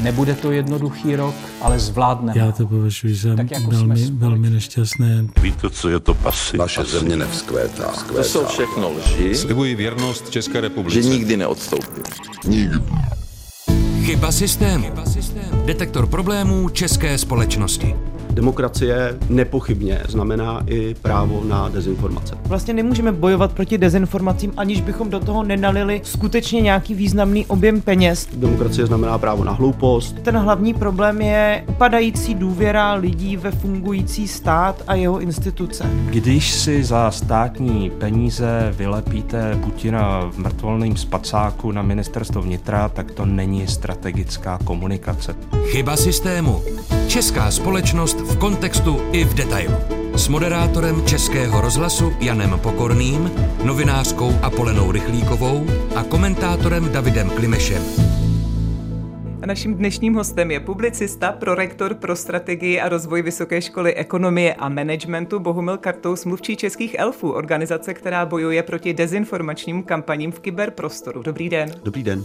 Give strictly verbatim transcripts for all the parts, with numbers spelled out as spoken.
Nebude to jednoduchý rok, ale zvládneme. Já to považuji za jako velmi, velmi nešťastné. Víte, co je to pasy? Naše země nevzkvétá. To jsou všechno lži. Slibuji věrnost České republice. Že nikdy neodstoupím. Nikdy. Chyba systému. Detektor problémů české společnosti. Demokracie nepochybně znamená i právo na dezinformace. Vlastně nemůžeme bojovat proti dezinformacím, aniž bychom do toho nenalili skutečně nějaký významný objem peněz. Demokracie znamená právo na hloupost. Ten hlavní problém je upadající důvěra lidí ve fungující stát a jeho instituce. Když si za státní peníze vylepíte Putina v mrtvolném spacáku na ministerstvo vnitra, tak to není strategická komunikace. Chyba systému. Česká společnost v kontextu i v detailu. S moderátorem Českého rozhlasu Janem Pokorným, novinářkou Apolenou Rychlíkovou a komentátorem Davidem Klimešem. A naším dnešním hostem je publicista, prorektor pro strategii a rozvoj Vysoké školy ekonomie a managementu Bohumil Kartous, mluvčí Českých elfů, organizace, která bojuje proti dezinformačním kampaním v kyberprostoru. Dobrý den. Dobrý den.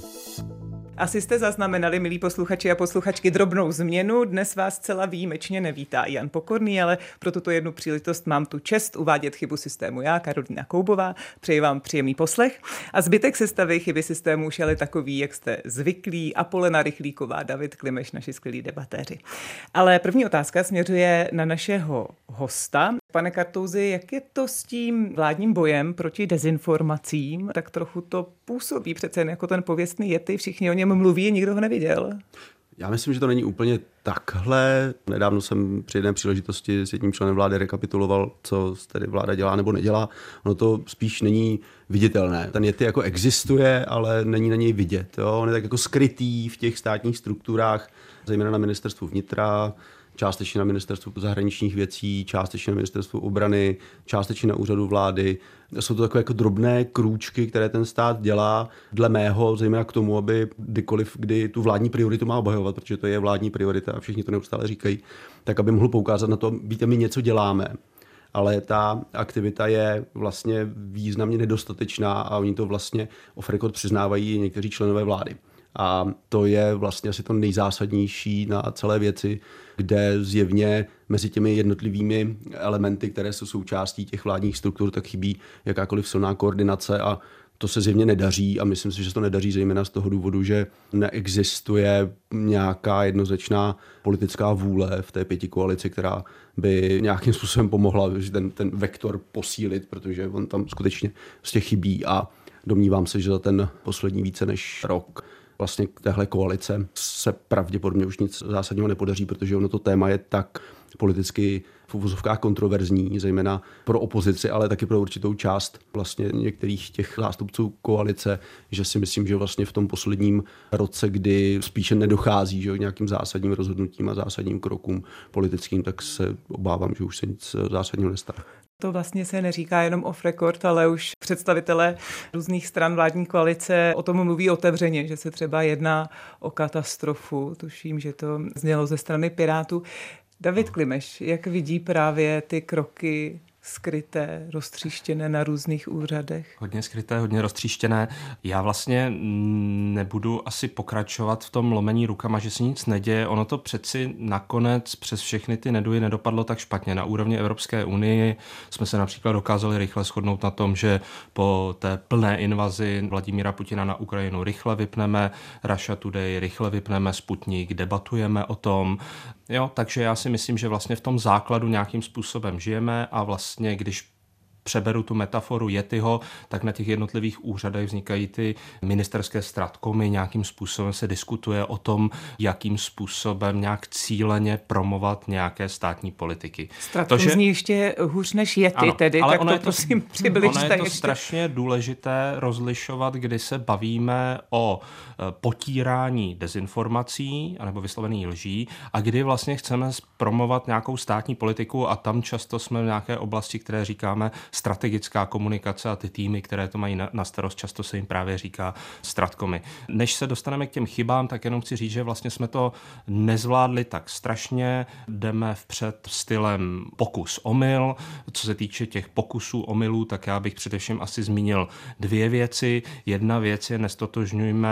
Asi jste zaznamenali, milí posluchači a posluchačky, drobnou změnu. Dnes vás zcela výjimečně nevítá Jan Pokorný, ale pro tuto jednu příležitost mám tu čest uvádět chybu systému já, Karolína Koubová. Přeji vám příjemný poslech. A zbytek sestavy chyby systému už je takový, jak jste zvyklí. Apolena Rychlíková, David Klimeš, naši skvělí debatéři. Ale první otázka směřuje na našeho hosta. Pane Kartouzi, jak je to s tím vládním bojem proti dezinformacím? Tak trochu to působí přece jen jako ten pověstný Yeti, všichni o něm mluví, nikdo ho neviděl. Já myslím, že to není úplně takhle. Nedávno jsem při jedné příležitosti s jedním členem vlády rekapituloval, co tedy vláda dělá nebo nedělá. Ono to spíš není viditelné. Ten Yeti jako existuje, ale není na něj vidět. Jo? On je tak jako skrytý v těch státních strukturách, zejména na ministerstvu vnitra, částečně na ministerstvu zahraničních věcí, částečně na ministerstvu obrany, částečně na úřadu vlády. Jsou to takové jako drobné krůčky, které ten stát dělá, dle mého, zejména k tomu, aby kdykoliv, kdy tu vládní prioritu má obhajovat, protože to je vládní priorita a všichni to neustále říkají, tak aby mohl poukázat na to, víte, my něco děláme. Ale ta aktivita je vlastně významně nedostatečná a oni to vlastně off record přiznávají i někteří členové vlády. A to je vlastně asi to nejzásadnější na celé věci, kde zjevně mezi těmi jednotlivými elementy, které jsou součástí těch vládních struktur, tak chybí jakákoliv silná koordinace a to se zjevně nedaří a myslím si, že se to nedaří zejména z toho důvodu, že neexistuje nějaká jednoznačná politická vůle v té pětikoalici, která by nějakým způsobem pomohla ten, ten vektor posílit, protože on tam skutečně z těch chybí a domnívám se, že za ten poslední více než rok vlastně téhle koalice se pravděpodobně už nic zásadního nepodaří, protože ono to téma je tak politicky v uvozovkách kontroverzní, zejména pro opozici, ale taky pro určitou část vlastně některých těch zástupců koalice, že si myslím, že vlastně v tom posledním roce, kdy spíše nedochází že, k nějakým zásadním rozhodnutím a zásadním krokům politickým, tak se obávám, že už se nic zásadního nestane. To vlastně se neříká jenom off record, ale už představitelé různých stran vládní koalice o tom mluví otevřeně, že se třeba jedná o katastrofu. Tuším, že to znělo ze strany Pirátů. David Klimeš, jak vidí právě ty kroky skryté, roztříštěné na různých úřadech? Hodně skryté, hodně roztříštěné. Já vlastně nebudu asi pokračovat v tom lomení rukama, že se nic neděje. Ono to přeci nakonec přes všechny ty neduhy nedopadlo tak špatně. Na úrovni Evropské unie jsme se například dokázali rychle shodnout na tom, že po té plné invazi Vladimíra Putina na Ukrajinu rychle vypneme Russia Today, rychle vypneme Sputnik, debatujeme o tom. Jo, takže já si myslím, že vlastně v tom základu nějakým způsobem žijeme a vlastně když přeberu tu metaforu Yetiho, tak na těch jednotlivých úřadech vznikají ty ministerské stratkomy, nějakým způsobem se diskutuje o tom, jakým způsobem nějak cíleně promovat nějaké státní politiky. Stratkom že... zní ještě hůř než Yeti ano, tedy, tak to, to prosím přibližte. Ono je to ještě. strašně důležité rozlišovat, kdy se bavíme o potírání dezinformací anebo vyslovený lží a kdy vlastně chceme promovat nějakou státní politiku a tam často jsme v nějaké oblasti, které říkáme strategická komunikace a ty týmy, které to mají na, na starost, často se jim právě říká stratkomy. Než se dostaneme k těm chybám, tak jenom chci říct, že vlastně jsme to nezvládli tak strašně, jdeme vpřed stylem pokus omyl. Co se týče těch pokusů omylů, tak já bych především asi zmínil dvě věci. Jedna věc je nestotožňujme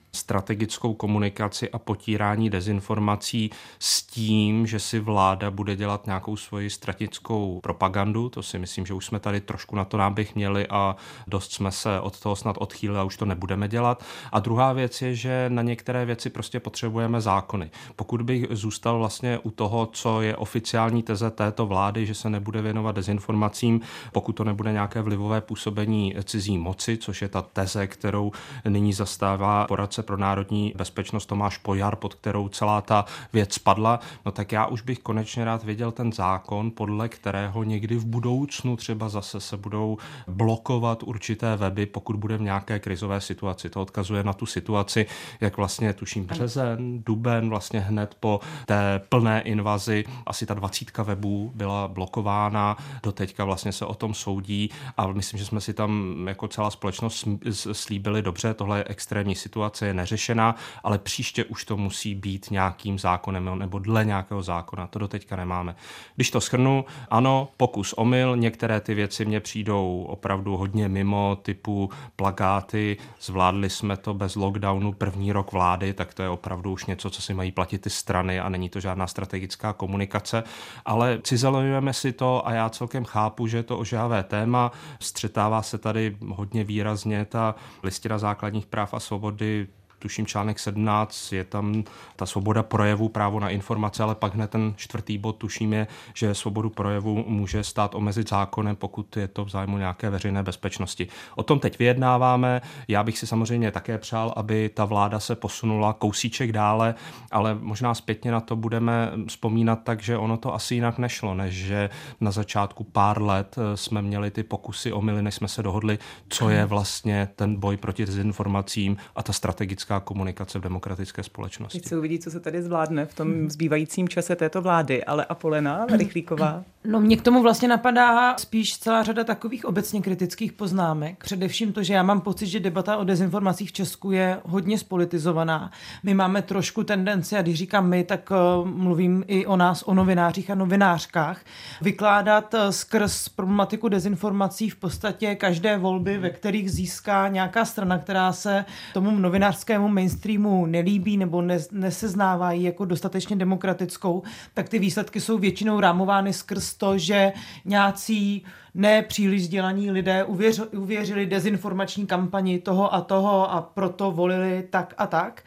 strategickou komunikaci a potírání dezinformací s tím, že si vláda bude dělat nějakou svoji strategickou propagandu. To si myslím, že už jsme tady trošku na to náběh měli a dost jsme se od toho snad odchýlili a už to nebudeme dělat. A druhá věc je, že na některé věci prostě potřebujeme zákony. Pokud bych zůstal vlastně u toho, co je oficiální teze této vlády, že se nebude věnovat dezinformacím, pokud to nebude nějaké vlivové působení cizí moci, což je ta teze, kterou nyní zastává poradce pro národní bezpečnost Tomáš Pojar, pod kterou celá ta věc padla, no tak já už bych konečně rád viděl ten zákon, podle kterého někdy v budoucnu třeba zase se budou blokovat určité weby, pokud bude v nějaké krizové situaci. To odkazuje na tu situaci, jak vlastně tuším březen, duben, vlastně hned po té plné invazi asi ta dvacítka webů byla blokována, doteďka vlastně se o tom soudí a myslím, že jsme si tam jako celá společnost slíbili dobře, tohle je extrémní situace, je neřešená, ale příště už to musí být nějakým zákonem nebo dle nějakého zákona. To doteďka nemáme. Když to shrnu, ano, pokus omyl, některé ty věci mně přijdou opravdu hodně mimo, typu plakáty, zvládli jsme to bez lockdownu první rok vlády, tak to je opravdu už něco, co si mají platit ty strany a není to žádná strategická komunikace, ale cizelujeme si to a já celkem chápu, že je to ožehavé téma, střetává se tady hodně výrazně ta listina základních práv a svobody, tuším článek sedmnáct, je tam ta svoboda projevu, právo na informace, ale pak hned ten čtvrtý bod, tuším je, že svobodu projevu může stát omezit zákonem, pokud je to v zájmu nějaké veřejné bezpečnosti. O tom teď vyjednáváme, já bych si samozřejmě také přál, aby ta vláda se posunula kousíček dále, ale možná zpětně na to budeme vzpomínat tak, že ono to asi jinak nešlo, než že na začátku pár let jsme měli ty pokusy omyly, než jsme se dohodli, co je vlastně ten boj proti dezinformacím a ta strategická komunikace v demokratické společnosti. Teď se uvidí, co se tady zvládne v tom zbývajícím čase této vlády, ale Apolena Rychlíková. No mě k tomu vlastně napadá spíš celá řada takových obecně kritických poznámek. Především to, že já mám pocit, že debata o dezinformacích v Česku je hodně spolitizovaná. My máme trošku tendenci, a když říkám my, tak uh, mluvím i o nás, o novinářích a novinářkách, vykládat uh, skrz problematiku dezinformací v podstatě každé volby, ve kterých získá nějaká strana, která se tomu novinářskému mainstreamu nelíbí nebo ne, neseznávají jako dostatečně demokratickou, tak ty výsledky jsou většinou rámovány skrz to, že nějací nepříliš vzdělaní lidé uvěř, uvěřili dezinformační kampani toho a toho a proto volili tak a tak.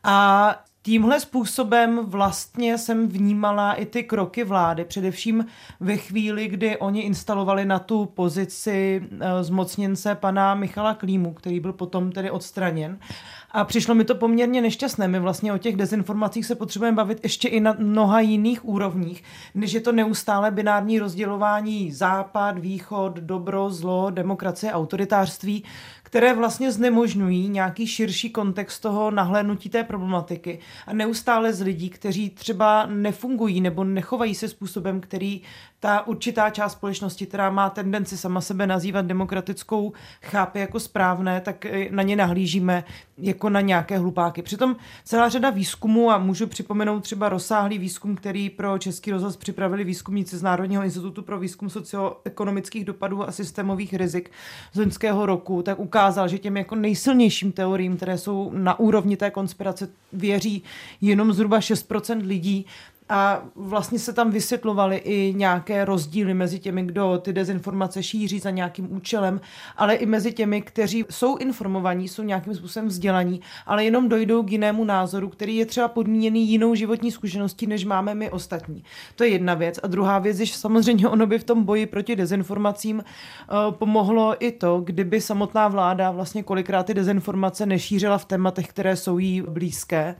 A tímhle způsobem vlastně jsem vnímala i ty kroky vlády, především ve chvíli, kdy oni instalovali na tu pozici zmocněnce pana Michala Klímu, který byl potom tedy odstraněn. A přišlo mi to poměrně nešťastné. My vlastně o těch dezinformacích se potřebujeme bavit ještě i na mnoha jiných úrovních, než je to neustále binární rozdělování západ, východ, dobro, zlo, demokracie, autoritářství, které vlastně znemožňují nějaký širší kontext toho nahlédnutí té problematiky a neustále z lidí, kteří třeba nefungují nebo nechovají se způsobem, který ta určitá část společnosti, která má tendenci sama sebe nazývat demokratickou, chápe jako správné, tak na ně nahlížíme jako na nějaké hlupáky. Přitom celá řada výzkumů, a můžu připomenout třeba rozsáhlý výzkum, který pro Český rozhlas připravili výzkumníci z Národního institutu pro výzkum socioekonomických dopadů a systémových rizik z loňského roku, tak ukázal, že těm jako nejsilnějším teoriím, které jsou na úrovni té konspirace, věří jenom zhruba šest procent lidí. A vlastně se tam vysvětlovaly i nějaké rozdíly mezi těmi, kdo ty dezinformace šíří za nějakým účelem, ale i mezi těmi, kteří jsou informovaní, jsou nějakým způsobem vzdělaní, ale jenom dojdou k jinému názoru, který je třeba podmíněný jinou životní zkušeností, než máme my ostatní. To je jedna věc. A druhá věc je, že samozřejmě ono by v tom boji proti dezinformacím uh, pomohlo i to, kdyby samotná vláda vlastně kolikrát ty dezinformace nešířila v tématech, které jsou jí blízké,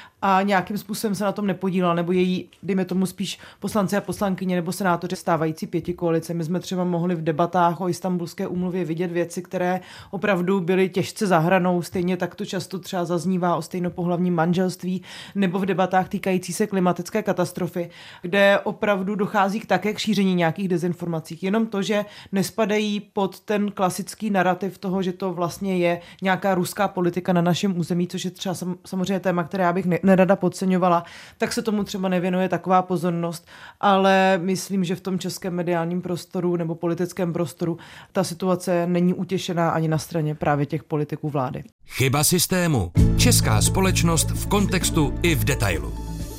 a nějakým způsobem se na tom nepodílel, nebo její, dejme tomu spíš poslanci a poslankyně nebo senátoři stávající pětikoalice. My jsme třeba mohli v debatách o Istanbulské úmluvě vidět věci, které opravdu byly těžce za hranou, stejně tak to často třeba zaznívá o stejnopohlavním manželství, nebo v debatách týkající se klimatické katastrofy, kde opravdu dochází k také k šíření nějakých dezinformací. Jenom to, že nespadají pod ten klasický narrativ toho, že to vlastně je nějaká ruská politika na našem území, což je třeba samozřejmě téma, které já bych ne- nerada podceňovala, tak se tomu třeba nevěnuje taková pozornost, ale myslím, že v tom českém mediálním prostoru nebo politickém prostoru ta situace není utěšená ani na straně právě těch politiků vlády. Chyba systému. Česká společnost v kontextu i v detailu.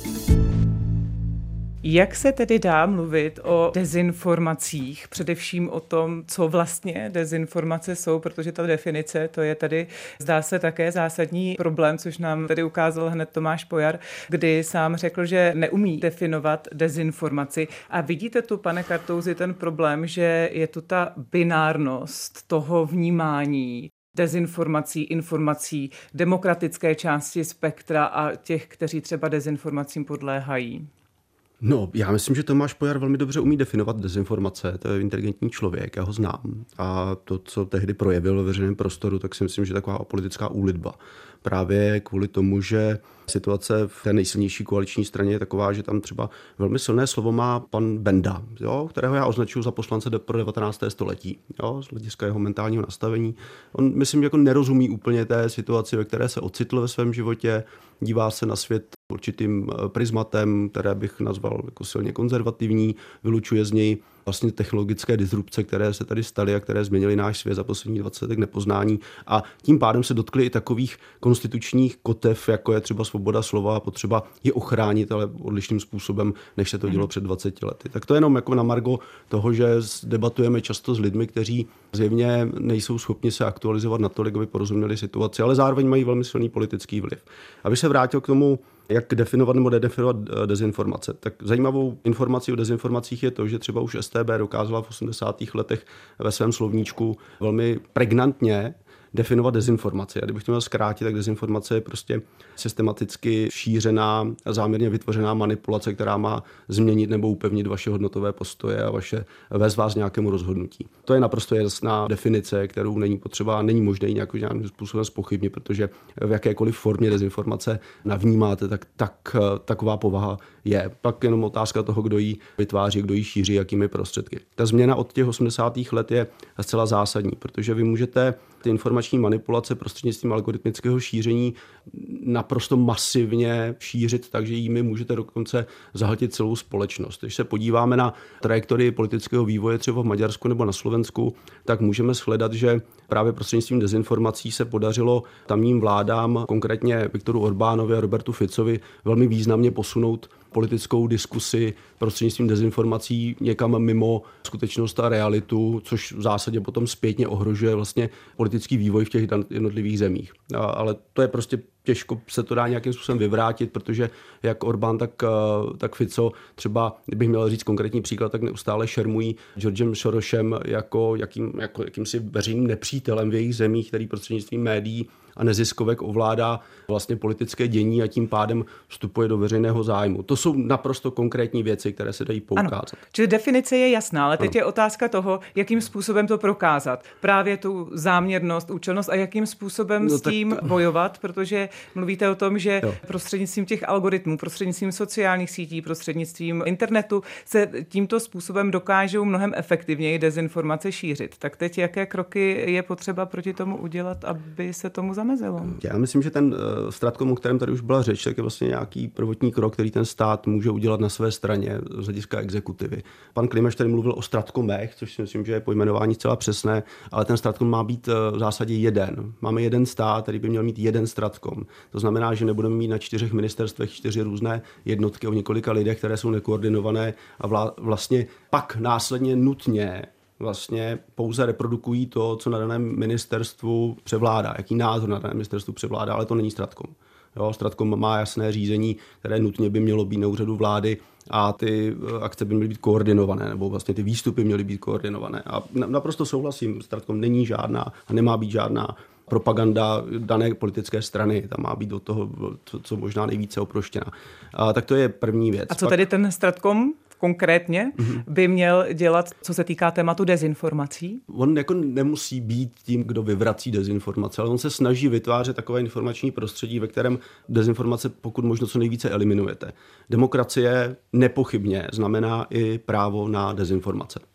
Jak se tedy dá mluvit o dezinformacích, především o tom, co vlastně dezinformace jsou, protože ta definice, to je tady, zdá se, také zásadní problém, což nám tady ukázal hned Tomáš Pojar, kdy sám řekl, že neumí definovat dezinformaci. A vidíte tu, pane Kartouzi, ten problém, že je tu ta binárnost toho vnímání dezinformací, informací, demokratické části spektra a těch, kteří třeba dezinformacím podléhají? No, já myslím, že Tomáš Pojar velmi dobře umí definovat dezinformace, to je inteligentní člověk, já ho znám. A to, co tehdy projevil ve veřejném prostoru, tak si myslím, že taková politická úlitba. Právě kvůli tomu, že situace v té nejsilnější koaliční straně je taková, že tam třeba velmi silné slovo má pan Benda, jo, kterého já označuji za poslance pro devatenácté století, jo, z hlediska jeho mentálního nastavení. On, myslím, jako nerozumí úplně té situaci, ve které se ocitl ve svém životě, dívá se na svět určitým prismatem, které bych nazval jako silně konzervativní, vylučuje z něj vlastně technologické disrupce, které se tady staly a které změnily náš svět za poslední dvacet let k nepoznání. A tím pádem se dotkli i takových konstitučních kotev, jako je třeba svoboda slova a potřeba je ochránit, ale odlišným způsobem, než se to dělo před dvaceti lety. Tak to je jenom jako na margo toho, že debatujeme často s lidmi, kteří zjevně nejsou schopni se aktualizovat natolik, aby porozuměli situaci, ale zároveň mají velmi silný politický vliv. Aby se vrátil k tomu, jak definovat nebo nedefinovat dezinformace. Tak zajímavou informací o dezinformacích je to, že třeba už S T B dokázala v osmdesátých letech ve svém slovníčku velmi pregnantně definovat dezinformaci. A kdybych to měl zkrátit, tak dezinformace je prostě systematicky šířená a záměrně vytvořená manipulace, která má změnit nebo upevnit vaše hodnotové postoje a vaše vést vás nějakému rozhodnutí. To je naprosto jasná definice, kterou není potřeba, není možné ji nějakým, nějakým způsobem zpochybnit, protože v jakékoliv formě dezinformace navnímáte, tak, tak taková povaha je. Pak jenom otázka toho, kdo ji vytváří, kdo ji šíří, jakými prostředky. Ta změna od těch osmdesátých let je zcela zásadní, protože vy můžete ty informační manipulace prostřednictvím algoritmického šíření naprosto masivně šířit, takže jimi můžete dokonce zahltit celou společnost. Když se podíváme na trajektorii politického vývoje třeba v Maďarsku nebo na Slovensku, tak můžeme shledat, že právě prostřednictvím dezinformací se podařilo tamním vládám, konkrétně Viktoru Orbánovi a Robertu Ficovi, velmi významně posunout politickou diskusi prostřednictvím dezinformací někam mimo skutečnost a realitu, což v zásadě potom zpětně ohrožuje vlastně politický vývoj v těch jednotlivých zemích. Ale to je prostě těžko se to dá nějakým způsobem vyvrátit, protože jak Orbán, tak, tak Fico, třeba, kdybych měl říct konkrétní příklad, tak neustále šermují Georgem Sorosem jako, jakým, jako jakýmsi veřejným nepřítelem v jejich zemích, který prostřednictvím médií a neziskovek ovládá vlastně politické dění a tím pádem vstupuje do veřejného zájmu. To jsou naprosto konkrétní věci, které se dají poukázat. Ano. Čili definice je jasná, ale teď ano. je otázka toho, jakým způsobem to prokázat. Právě tu záměrnost, účelnost a jakým způsobem no, s tím to... bojovat, protože mluvíte o tom, že jo. prostřednictvím těch algoritmů, prostřednictvím sociálních sítí, prostřednictvím internetu se tímto způsobem dokážou mnohem efektivněji dezinformace šířit. Tak teď jaké kroky je potřeba proti tomu udělat, aby se tomu zamezilo? Já myslím, že ten uh, stratkom, o kterém tady už byla řeč, tak je vlastně nějaký prvotní krok, který ten stát může udělat na své straně z hlediska exekutivy. Pan Klimeš tady mluvil o stratkomech, což si myslím, že je pojmenování zcela přesné, ale ten stratkom má být uh, v zásadě jeden. Máme jeden stát, který by měl mít jeden stratkom. To znamená, že nebudeme mít na čtyřech ministerstvech čtyři různé jednotky o několika lidech, které jsou nekoordinované a vla, vlastně pak následně nutně vlastně pouze reprodukují to, co na daném ministerstvu převládá, jaký názor na daném ministerstvu převládá, ale to není stratkom. Jo, stratkom má jasné řízení, které nutně by mělo být na úřadu vlády a ty akce by měly být koordinované, nebo vlastně ty výstupy měly být koordinované. A naprosto souhlasím, stratkom není žádná a nemá být žádná propaganda dané politické strany. Tam má být od toho, co, co možná nejvíce oproštěna. A tak to je první věc. A co tedy ten stratkom konkrétně by měl dělat, co se týká tématu dezinformací? On jako nemusí být tím, kdo vyvrací dezinformace, ale on se snaží vytvářet takové informační prostředí, ve kterém dezinformace pokud možno co nejvíce eliminujete. Demokracie nepochybně znamená i právo na dezinformace.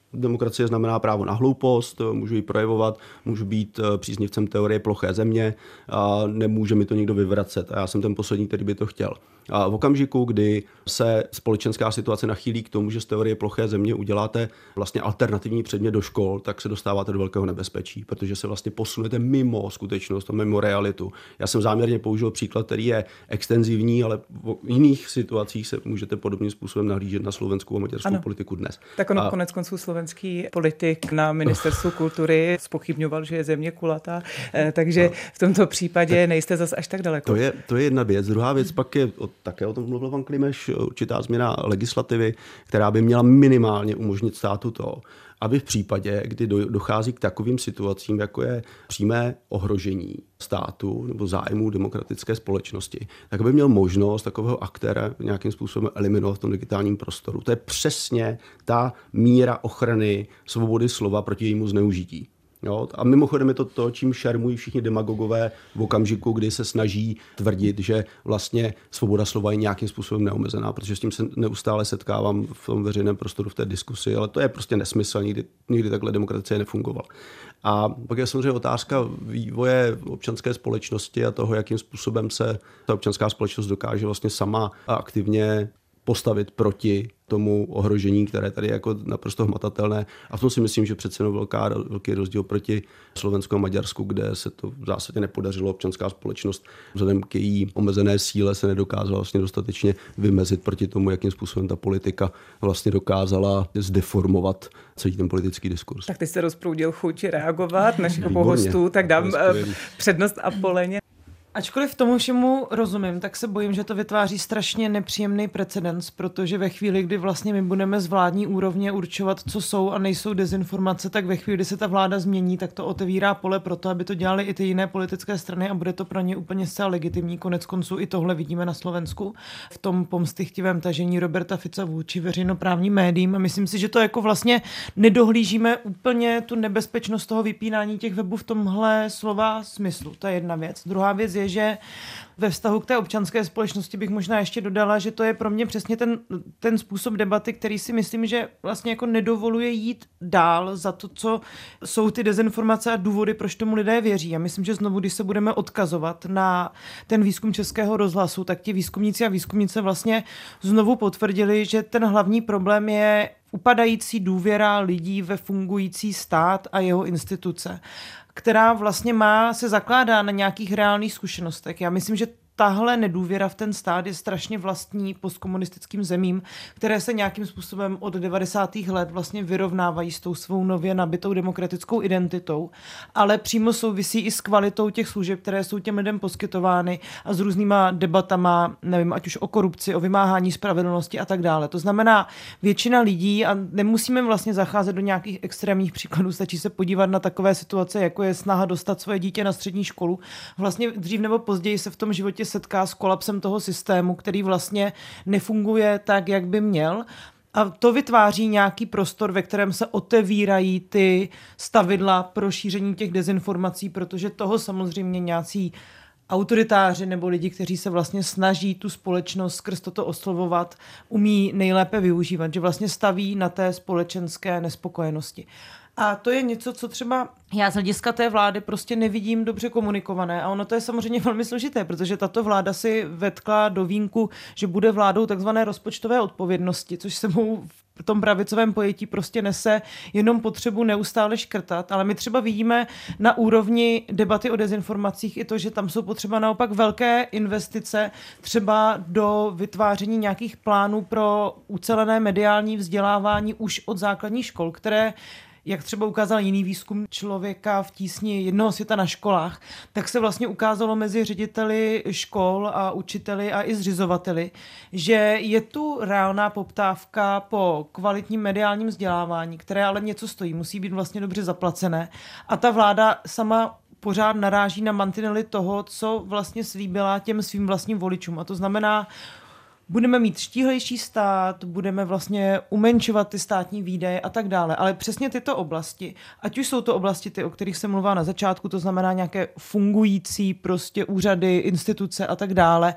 Demokracie znamená právo na hloupost, můžu ji projevovat, můžu být příznivcem teorie ploché země a nemůže mi to nikdo vyvracet. A já jsem ten poslední, který by to chtěl. A v okamžiku, kdy se společenská situace nachýlí k tomu, že z teorie ploché země uděláte vlastně alternativní předmět do škol, tak se dostáváte do velkého nebezpečí, protože se vlastně posunete mimo skutečnost a mimo realitu. Já jsem záměrně použil příklad, který je extenzivní, ale v jiných situacích se můžete podobným způsobem nahlížet na slovenskou a maďarskou ano. politiku dnes. Tak ono a... konec konců slovenský politik na ministerstvu kultury zpochybňoval, že je země kulatá, takže v tomto případě nejste zas až tak daleko. To je, to je jedna věc. Druhá věc pak je, také o tom mluvil pan Klimeš, určitá změna legislativy, která by měla minimálně umožnit státu to, aby v případě, kdy dochází k takovým situacím, jako je přímé ohrožení státu nebo zájmu demokratické společnosti, tak by měl možnost takového aktéra nějakým způsobem eliminovat v tom digitálním prostoru. To je přesně ta míra ochrany svobody slova proti jejímu zneužití. Jo? A mimochodem je to to, čím šermují všichni demagogové v okamžiku, kdy se snaží tvrdit, že vlastně svoboda slova je nějakým způsobem neomezená, protože s tím se neustále setkávám v tom veřejném prostoru, v té diskusi, ale to je prostě nesmysl, nikdy, nikdy takhle demokracie nefungovala. A pak je samozřejmě otázka vývoje občanské společnosti a toho, jakým způsobem se ta občanská společnost dokáže vlastně sama aktivně postavit proti tomu ohrožení, které tady je jako naprosto hmatatelné. A v tom si myslím, že přece jenom velká, velký rozdíl proti Slovensku a Maďarsku, kde se to v zásadě nepodařilo. Občanská společnost vzhledem k její omezené síle se nedokázala vlastně dostatečně vymezit proti tomu, jakým způsobem ta politika vlastně dokázala zdeformovat celý ten politický diskurs. Tak ty jste rozproudil chuť reagovat našich obou hostů, tak dám přednost Apoléně. Ačkoliv tomu všemu rozumím, tak se bojím, že to vytváří strašně nepříjemný precedens, protože ve chvíli, kdy vlastně my budeme z vládní úrovně určovat, co jsou a nejsou dezinformace, tak ve chvíli, kdy se ta vláda změní, tak to otevírá pole pro to, aby to dělali i ty jiné politické strany a bude to pro ně úplně zcela legitimní. Konec konců i tohle vidíme na Slovensku v tom pomstychtivém tažení Roberta Fica vůči veřejnoprávním médiím a myslím si, že to jako vlastně nedohlížíme úplně tu nebezpečnost toho vypínání těch webů v tomhle slova smyslu. To je jedna věc. Druhá věc je, že ve vztahu k té občanské společnosti bych možná ještě dodala, že to je pro mě přesně ten, ten způsob debaty, který si myslím, že vlastně jako nedovoluje jít dál za to, co jsou ty dezinformace a důvody, proč tomu lidé věří. A myslím, že znovu, když se budeme odkazovat na ten výzkum Českého rozhlasu, tak ti výzkumníci a výzkumnice vlastně znovu potvrdili, že ten hlavní problém je upadající důvěra lidí ve fungující stát a jeho instituce, která vlastně má, se zakládá na nějakých reálných zkušenostech. Já myslím, že tahle nedůvěra v ten stát je strašně vlastní postkomunistickým zemím, které se nějakým způsobem od devadesátých let vlastně vyrovnávají s tou svou nově nabitou demokratickou identitou, ale přímo souvisí i s kvalitou těch služeb, které jsou těm lidem poskytovány a s různýma debatama, nevím, ať už o korupci, o vymáhání spravedlnosti a tak dále. To znamená, většina lidí, a nemusíme vlastně zacházet do nějakých extrémních příkladů, stačí se podívat na takové situace, jako je snaha dostat svoje dítě na střední školu. Vlastně dřív nebo později se v tom životě setká s kolapsem toho systému, který vlastně nefunguje tak, jak by měl. A to vytváří nějaký prostor, ve kterém se otevírají ty stavidla pro šíření těch dezinformací, protože toho samozřejmě nějací autoritáři nebo lidi, kteří se vlastně snaží tu společnost skrz toto oslovovat, umí nejlépe využívat, že vlastně staví na té společenské nespokojenosti. A to je něco, co třeba já z hlediska té vlády prostě nevidím dobře komunikované. A ono to je samozřejmě velmi složité, protože tato vláda si vetkla do vínku, že bude vládou takzvané rozpočtové odpovědnosti, což sebou v tom pravicovém pojetí prostě nese jenom potřebu neustále škrtat. Ale my třeba vidíme na úrovni debaty o dezinformacích i to, že tam jsou potřeba naopak velké investice třeba do vytváření nějakých plánů pro ucelené mediální vzdělávání už od základních škol, které, jak třeba ukázal jiný výzkum Člověka v tísni jednoho světa na školách, tak se vlastně ukázalo mezi řediteli škol a učiteli a i zřizovateli, že je tu reálná poptávka po kvalitním mediálním vzdělávání, které ale něco stojí, musí být vlastně dobře zaplacené. A ta vláda sama pořád naráží na mantinely toho, co vlastně slíbila těm svým vlastním voličům. A to znamená, budeme mít štíhlejší stát, budeme vlastně umenšovat ty státní výdaje a tak dále. Ale přesně tyto oblasti, ať už jsou to oblasti, ty, o kterých jsem mluvila na začátku, to znamená nějaké fungující prostě úřady, instituce a tak dále,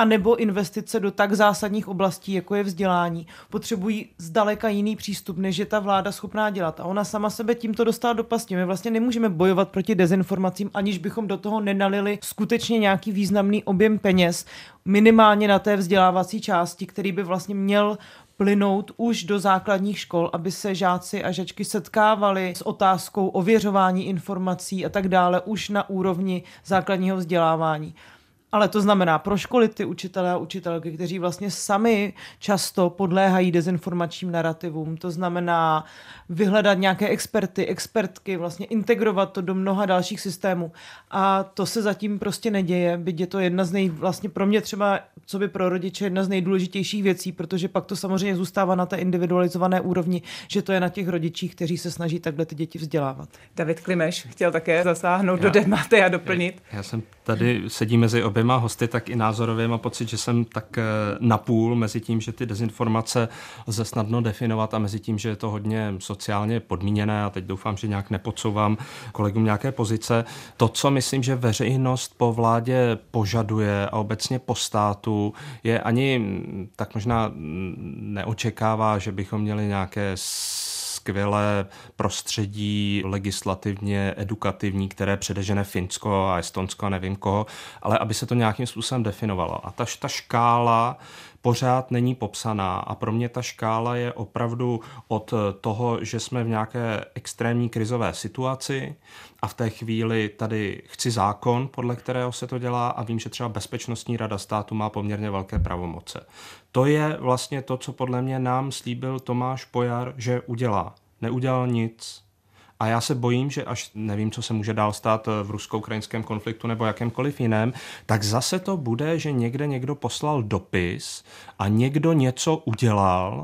a nebo investice do tak zásadních oblastí, jako je vzdělání, potřebují zdaleka jiný přístup, než je ta vláda schopná dělat. A ona sama sebe tímto dostala do pasti. My vlastně nemůžeme bojovat proti dezinformacím, aniž bychom do toho nenalili skutečně nějaký významný objem peněz, minimálně na té vzdělávací části, který by vlastně měl plynout už do základních škol, aby se žáci a žačky setkávali s otázkou ověřování informací a tak dále už na úrovni základního vzdělávání. Ale to znamená pro školy ty učitelé a učitelky, kteří vlastně sami často podléhají dezinformačním narrativům. To znamená vyhledat nějaké experty, expertky, vlastně integrovat to do mnoha dalších systémů. A to se zatím prostě neděje, byť je to jedna z nej, vlastně pro mě třeba, co by pro rodiče, jedna z nejdůležitějších věcí, protože pak to samozřejmě zůstává na té individualizované úrovni, že to je na těch rodičích, kteří se snaží takhle ty děti vzdělávat. David Klimeš chtěl také zasáhnout já, do debaty a doplnit. Já, já jsem tady sedím mezi oběma hosty, tak i názorově mám pocit, že jsem tak napůl mezi tím, že ty dezinformace lze snadno definovat a mezi tím, že je to hodně sociálně podmíněné a teď doufám, že nějak nepodsouvám kolegům nějaké pozice. To, co myslím, že veřejnost po vládě požaduje a obecně po státu, je ani tak možná neočekává, že bychom měli nějaké skvělé prostředí legislativně edukativní, které předežene Finsko a Estonsko a nevím koho, ale aby se to nějakým způsobem definovalo. A ta, ta škála pořád není popsaná a pro mě ta škála je opravdu od toho, že jsme v nějaké extrémní krizové situaci a v té chvíli tady chci zákon, podle kterého se to dělá a vím, že třeba Bezpečnostní rada státu má poměrně velké pravomoce. To je vlastně to, co podle mě nám slíbil Tomáš Pojar, že udělá. Neudělal nic. A já se bojím, že až nevím, co se může dál stát v rusko-ukrajinském konfliktu nebo jakémkoliv jiném, tak zase to bude, že někde někdo poslal dopis a někdo něco udělal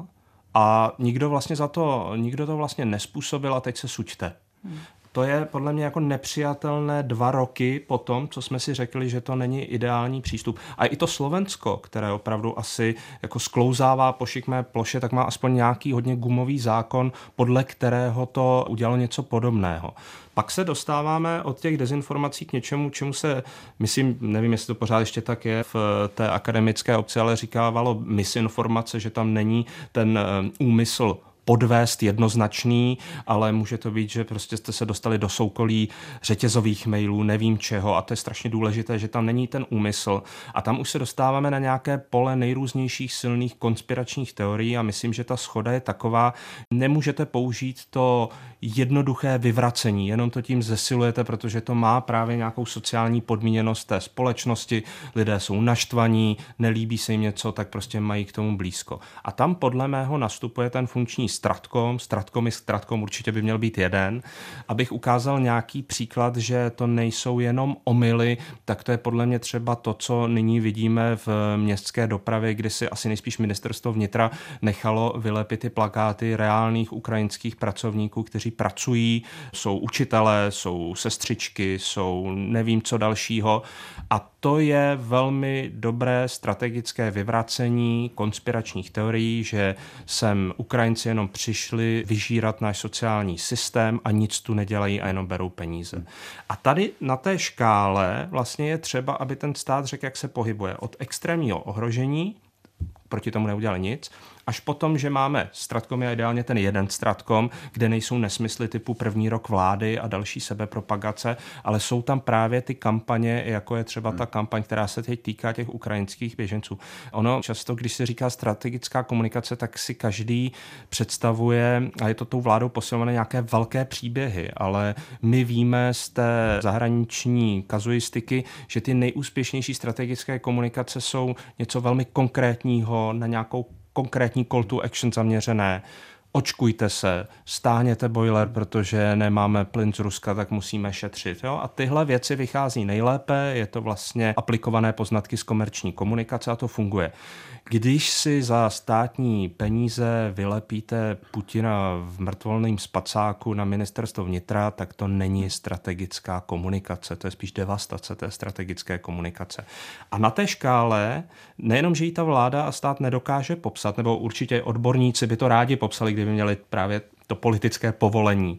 a nikdo vlastně za to, nikdo to vlastně nespůsobil a teď se suďte. Hmm. To je podle mě jako nepřijatelné dva roky po tom, co jsme si řekli, že to není ideální přístup. A i to Slovensko, které opravdu asi jako sklouzává po šikmé ploše, tak má aspoň nějaký hodně gumový zákon, podle kterého to udělalo něco podobného. Pak se dostáváme od těch dezinformací k něčemu, čemu se, myslím, nevím, jestli to pořád ještě tak je v té akademické obci, ale říkávalo misinformace, že tam není ten úmysl podvést jednoznačný, ale může to být, že prostě jste se dostali do soukolí řetězových mailů, nevím čeho a to je strašně důležité, že tam není ten úmysl a tam už se dostáváme na nějaké pole nejrůznějších silných konspiračních teorií a myslím, že ta shoda je taková, nemůžete použít to jednoduché vyvracení, jenom to tím zesilujete, protože to má právě nějakou sociální podmíněnost té společnosti, lidé jsou naštvaní, nelíbí se jim něco, tak prostě mají k tomu blízko. A tam podle mého nastupuje ten funkční Stratkom, Stratkom i Stratkom určitě by měl být jeden. Abych ukázal nějaký příklad, že to nejsou jenom omyly, tak to je podle mě třeba to, co nyní vidíme v městské dopravě, kdy si asi nejspíš ministerstvo vnitra nechalo vylepit ty plakáty reálných ukrajinských pracovníků, kteří pracují, jsou učitelé, jsou sestřičky, jsou nevím co dalšího a to je velmi dobré strategické vyvracení konspiračních teorií, že sem Ukrajinci jenom přišli vyžírat náš sociální systém a nic tu nedělají a jenom berou peníze. A tady na té škále vlastně je třeba, aby ten stát řekl, jak se pohybuje. Od extrémního ohrožení, proti tomu neudělali nic, až potom, že máme Stratkom je ideálně ten jeden Stratkom, kde nejsou nesmysly typu první rok vlády a další sebepropagace, ale jsou tam právě ty kampaně, jako je třeba ta kampaň, která se teď týká těch ukrajinských běženců. Ono často, když se říká strategická komunikace, tak si každý představuje, a je to tou vládou posilované, nějaké velké příběhy, ale my víme z té zahraniční kazuistiky, že ty nejúspěšnější strategické komunikace jsou něco velmi konkrétního na nějakou konkrétní call to action zaměřené. Očkujte se, stáhněte boiler, protože nemáme plyn z Ruska, tak musíme šetřit. Jo? A tyhle věci vychází nejlépe, je to vlastně aplikované poznatky z komerční komunikace a to funguje. Když si za státní peníze vylepíte Putina v mrtvolném spacáku na ministerstvo vnitra, tak to není strategická komunikace, to je spíš devastace té strategické komunikace. A na té škále nejenom, že ji ta vláda a stát nedokáže popsat, nebo určitě odborníci by to rádi popsali, kdyby měli právě to politické povolení,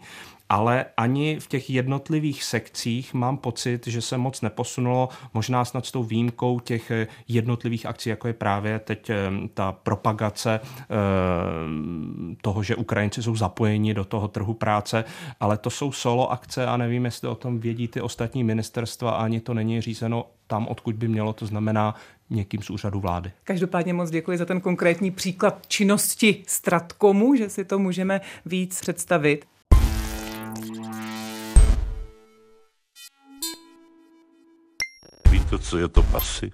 ale ani v těch jednotlivých sekcích mám pocit, že se moc neposunulo, možná snad s tou výjimkou těch jednotlivých akcí, jako je právě teď ta propagace toho, že Ukrajinci jsou zapojeni do toho trhu práce, ale to jsou solo akce a nevím, jestli o tom vědí ty ostatní ministerstva, ani to není řízeno tam, odkud by mělo, to znamená někým z úřadu vlády. Každopádně moc děkuji za ten konkrétní příklad činnosti Stratkomu, že si to můžeme víc představit. Víte, co je to pasy?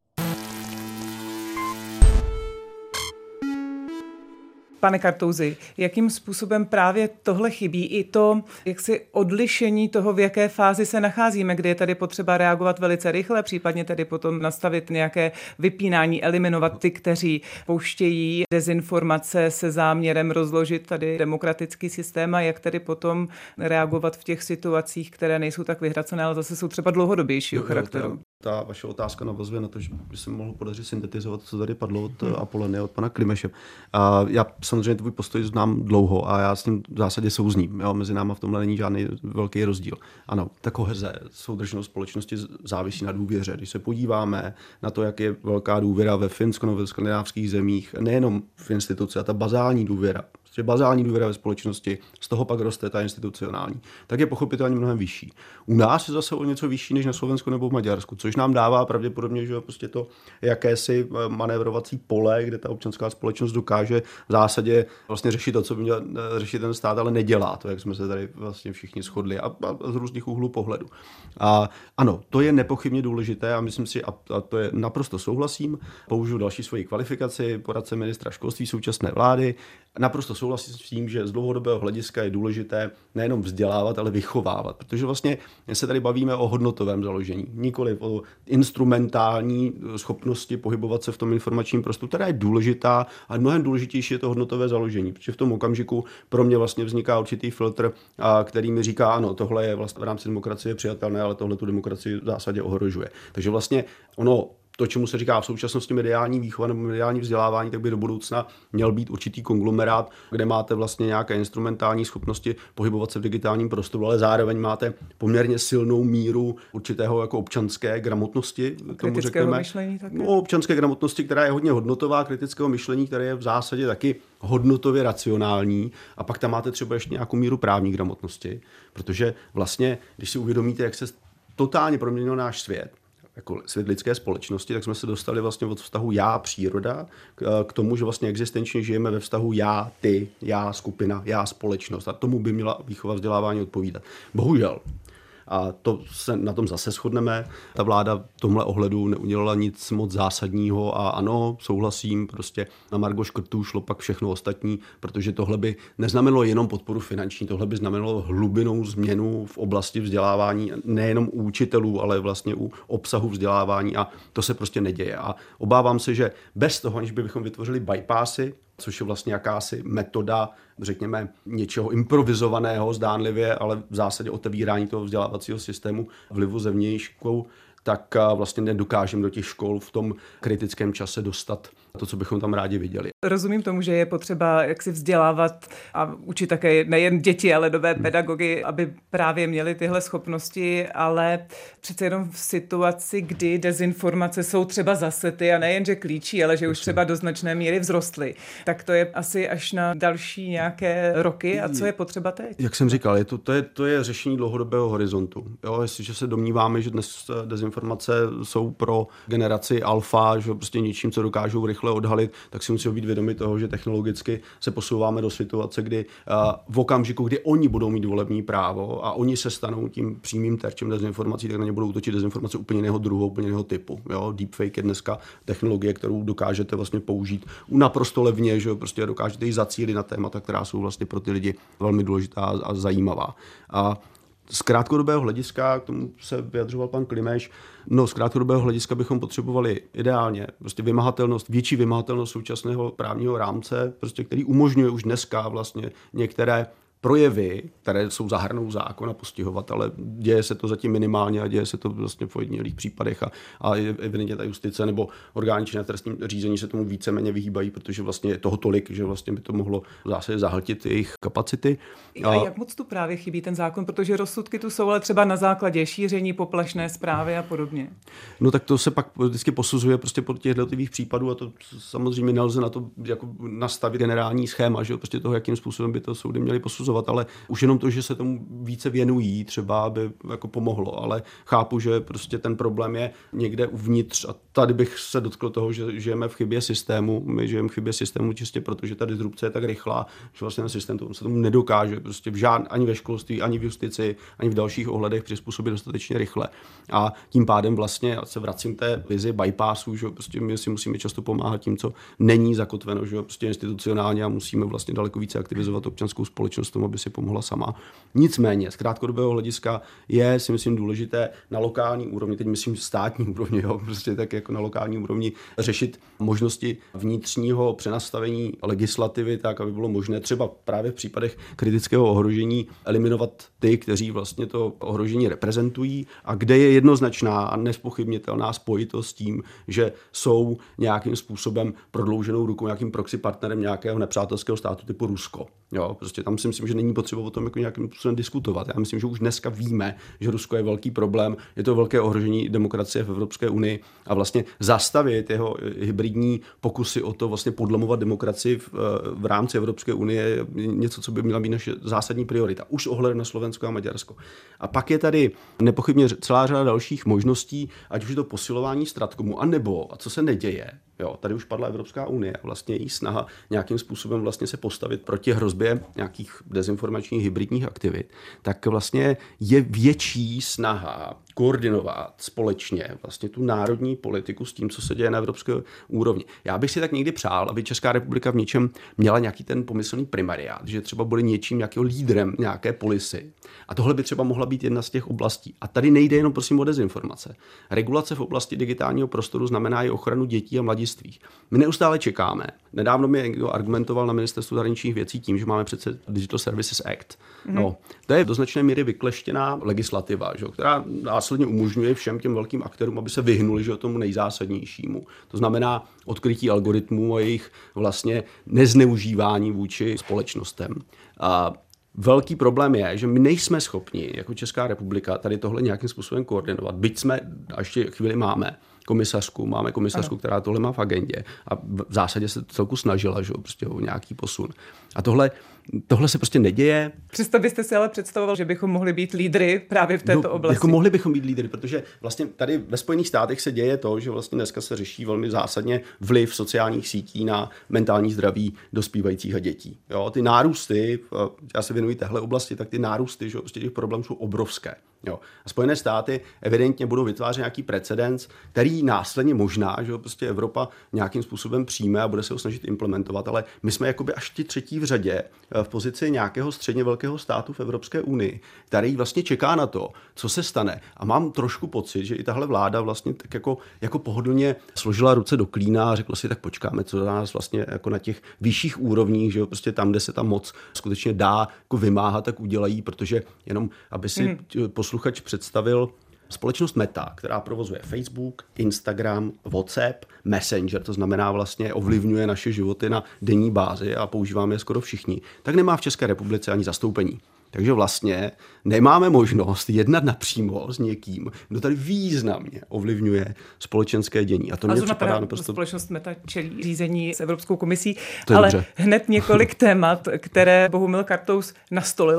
Pane Kartouzi, jakým způsobem právě tohle chybí? I to, jak si odlišení toho, v jaké fázi se nacházíme, kdy je tady potřeba reagovat velice rychle, případně tedy potom nastavit nějaké vypínání, eliminovat ty, kteří pouštějí dezinformace se záměrem rozložit tady demokratický systém a jak tedy potom reagovat v těch situacích, které nejsou tak vyhracené, ale zase jsou třeba dlouhodobějšího charakteru. Ta vaše otázka navazuje na to, že by se mohl podařit syntetizovat, co tady padlo od hmm. Apollonie, od pana Klimeše. A já samozřejmě tvůj postoj znám dlouho a já s ním v zásadě souzním. Jo? Mezi náma v tomhle není žádný velký rozdíl. Ano, ta koheze, soudržnost společnosti závisí na důvěře. Když se podíváme na to, jak je velká důvěra ve Finsku nebo ve skandinávských zemích, nejenom v instituci, a ta bazální důvěra, že bazální důvěra ve společnosti, z toho pak roste ta institucionální, tak je pochopitelně mnohem vyšší. U nás je zase o něco vyšší než na Slovensku nebo v Maďarsku, což nám dává pravděpodobně, že prostě to jakési manévrovací pole, kde ta občanská společnost dokáže v zásadě vlastně řešit to, co by měl řešit ten stát, ale nedělá to, jak jsme se tady vlastně všichni shodli a, a z různých úhlů pohledu. A ano, to je nepochybně důležité a myslím si, a, a to je naprosto souhlasím, použiju další svoji kvalifikaci, poradce ministra školství současné vlády, naprosto souhlasím s tím, že z dlouhodobého hlediska je důležité nejenom vzdělávat, ale vychovávat, protože vlastně se tady bavíme o hodnotovém založení, nikoli o instrumentální schopnosti pohybovat se v tom informačním prostoru, která je důležitá, a mnohem důležitější je to hodnotové založení, protože v tom okamžiku pro mě vlastně vzniká určitý filtr, který mi říká, ano, tohle je vlastně v rámci demokracie přijatelné, ale tohle tu demokracii v zásadě ohrožuje. Takže vlastně ono to, čemu se říká v současnosti mediální výchova nebo mediální vzdělávání, tak by do budoucna měl být určitý konglomerát, kde máte vlastně nějaké instrumentální schopnosti pohybovat se v digitálním prostoru, ale zároveň máte poměrně silnou míru určitého jako občanské gramotnosti, tomu řekneme. Myšlení také? No, občanské gramotnosti, která je hodně hodnotová, kritického myšlení, které je v zásadě taky hodnotově racionální, a pak tam máte třeba ještě nějakou míru právní gramotnosti, protože vlastně, když si uvědomíte, jak se totálně proměnil náš svět, jako svět lidské společnosti, tak jsme se dostali vlastně od vztahu já, příroda, k tomu, že vlastně existenčně žijeme ve vztahu já, ty, já, skupina, já, společnost. A tomu by měla výchova vzdělávání odpovídat. Bohužel. A to se na tom zase shodneme. Ta vláda v tomhle ohledu neudělala nic moc zásadního a ano, souhlasím, prostě na margo škrtů šlo pak všechno ostatní, protože tohle by neznamenalo jenom podporu finanční, tohle by znamenalo hlubinnou změnu v oblasti vzdělávání, nejenom u učitelů, ale vlastně u obsahu vzdělávání, a to se prostě neděje. A obávám se, že bez toho, aniž bychom vytvořili bypassy, což je vlastně jakási metoda, řekněme, něčeho improvizovaného zdánlivě, ale v zásadě otevírání toho vzdělávacího systému vlivu zevnějšku, tak vlastně nedokážeme do těch škol v tom kritickém čase dostat to, co bychom tam rádi viděli. Rozumím tomu, že je potřeba jak si vzdělávat a učit také nejen děti, ale nové hmm. pedagogy, aby právě měli tyhle schopnosti, ale přece jenom v situaci, kdy dezinformace jsou třeba zasety a nejen, že klíčí, ale že už třeba do značné míry vzrostly, tak to je asi až na další nějaké roky. A co je potřeba teď? Jak jsem říkal, je to, to, je, to je řešení dlouhodobého horizontu. Jo, jestliže se domníváme, že dnes dezinformace jsou pro generaci alfa, že prostě něčím, co dokážou rychle odhalit, tak si musíme být vědomi toho, že technologicky se posouváme do situace, kdy v okamžiku, kdy oni budou mít volební právo a oni se stanou tím přímým terčem dezinformací, tak na ně budou útočit dezinformace úplně jiného druhu, úplně jiného typu. Jo? Deepfake je dneska technologie, kterou dokážete vlastně použít naprosto levně, že prostě dokážete ji zacílit na témata, která jsou vlastně pro ty lidi velmi důležitá a zajímavá. A z krátkodobého hlediska, k tomu se vyjadřoval pan Klimeš, no z krátkodobého hlediska bychom potřebovali ideálně prostě vymahatelnost, větší vymahatelnost současného právního rámce, prostě, který umožňuje už dneska vlastně některé projevy, které jsou za hranou zákona postihovat, ale děje se to zatím minimálně a děje se to vlastně v ojedinělých případech a, a evidentně ta justice nebo orgány činné v trestním řízení se tomu víceméně vyhýbají, protože vlastně je toho tolik, že vlastně by to mohlo v zásadě zahltit jejich kapacity. A jak moc tu právě chybí ten zákon, protože rozsudky tu jsou, ale třeba na základě šíření poplašné zprávy a podobně. No tak to se pak vždycky posuzuje prostě pod těch jednotlivých případů a to samozřejmě nelze na to jako nastavit generální schéma, že prostě toho, jakým způsobem by to soudy měly posuzovat, ale už jenom to, že se tomu více věnují, třeba by jako pomohlo, ale chápu, že prostě ten problém je někde uvnitř a tady bych se dotkl toho, že žijeme v chybě systému, my žijeme v chybě systému čistě proto, že ta disrupce je tak rychlá, že vlastně ten systém to, se tomu nedokáže prostě v žád, ani ve školství, ani v justici, ani v dalších ohledech přizpůsobit dostatečně rychle. A tím pádem vlastně, já se vracím té vizi bypassu, že prostě my si musíme často pomáhat tím, co není zakotveno, že prostě institucionálně a musíme vlastně daleko více aktivizovat občanskou společnost tomu, aby si pomohla sama. Nicméně, z krátkodobého hlediska je, si myslím, důležité na lokální úrovni, teď myslím státní úrovni, jo, prostě tak jako na lokální úrovni řešit možnosti vnitřního přenastavení legislativy tak, aby bylo možné třeba právě v případech kritického ohrožení eliminovat ty, kteří vlastně to ohrožení reprezentují a kde je jednoznačná a nezpochybnitelná spojitost s tím, že jsou nějakým způsobem prodlouženou rukou, nějakým proxy partnerem nějakého nepřátelského státu typu Rusko. Jo, prostě tam si myslím, že není potřeba o tom jako nějakým způsobem diskutovat. Já myslím, že už dneska víme, že Rusko je velký problém, je to velké ohrožení demokracie v Evropské unii a vlastně zastavit jeho hybridní pokusy o to vlastně podlamovat demokracii v, v rámci Evropské unie je něco, co by měla být naše zásadní priorita. Už ohledem na Slovensko a Maďarsko. A pak je tady nepochybně celá řada dalších možností, ať už je to posilování Stratkomu, anebo, a co se neděje, jo, tady už padla Evropská unie, vlastně její snaha nějakým způsobem vlastně se postavit proti hrozbě nějakých dezinformačních hybridních aktivit, tak vlastně je větší snaha koordinovat společně vlastně tu národní politiku s tím, co se děje na evropské úrovni. Já bych si tak někdy přál, aby Česká republika v něčem měla nějaký ten pomyslný primariát, že třeba bude něčím nějakého lídrem nějaké polisy. A tohle by třeba mohla být jedna z těch oblastí. A tady nejde jenom prosím o dezinformace. Regulace v oblasti digitálního prostoru znamená i ochranu dětí a mladistvých. My neustále čekáme. Nedávno mi někdo argumentoval na ministerstvu zahraničních věcí tím, že máme přece Digital Services Act. No, to je do značné míry vykleštěná legislativa, že, která následně umožňuje všem těm velkým aktérům, aby se vyhnuli, že, tomu nejzásadnějšímu. To znamená odkrytí algoritmů a jejich vlastně nezneužívání vůči společnostem. A velký problém je, že my nejsme schopni jako Česká republika tady tohle nějakým způsobem koordinovat. Byť jsme, a ještě chvíli máme, komisařku, máme komisařku, ano, která tohle má v agendě a v zásadě se celku snažila, že, prostě o nějaký posun. A tohle, tohle se prostě neděje. Přesto byste si ale představoval, že bychom mohli být lídry právě v této no, oblasti. Jako mohli bychom být lídry, protože vlastně tady ve Spojených státech se děje to, že vlastně dneska se řeší velmi zásadně vliv sociálních sítí na mentální zdraví dospívajících a dětí. Jo, ty nárůsty, já se věnuji téhle oblasti, tak ty nárůsty, že prostě těch problémů jsou obrovské. Jo. A Spojené státy evidentně budou vytvářet nějaký precedens, který následně možná, že prostě Evropa nějakým způsobem přijme a bude se ho snažit implementovat, ale my jsme jakoby až ti třetí v řadě v pozici nějakého středně velkého státu v Evropské unii, který vlastně čeká na to, co se stane. A mám trošku pocit, že i tahle vláda vlastně tak jako, jako pohodlně složila ruce do klína a řekla si, tak počkáme, co za nás vlastně jako na těch vyšších úrovních, že jo, prostě tam, kde se ta moc skutečně dá jako vymáhat, tak udělají, protože jenom, aby si mm. posluchač představil, společnost Meta, která provozuje Facebook, Instagram, WhatsApp, Messenger, to znamená vlastně ovlivňuje naše životy na denní bázi a používáme je skoro všichni, tak nemá v České republice ani zastoupení. Takže vlastně nemáme možnost jednat napřímo s někým, kdo tady významně ovlivňuje společenské dění. A to mě připadá naprosto... Společnost Meta čelí řízení s Evropskou komisí, ale dobře. Hned několik témat, které Bohumil Kartous nastolil.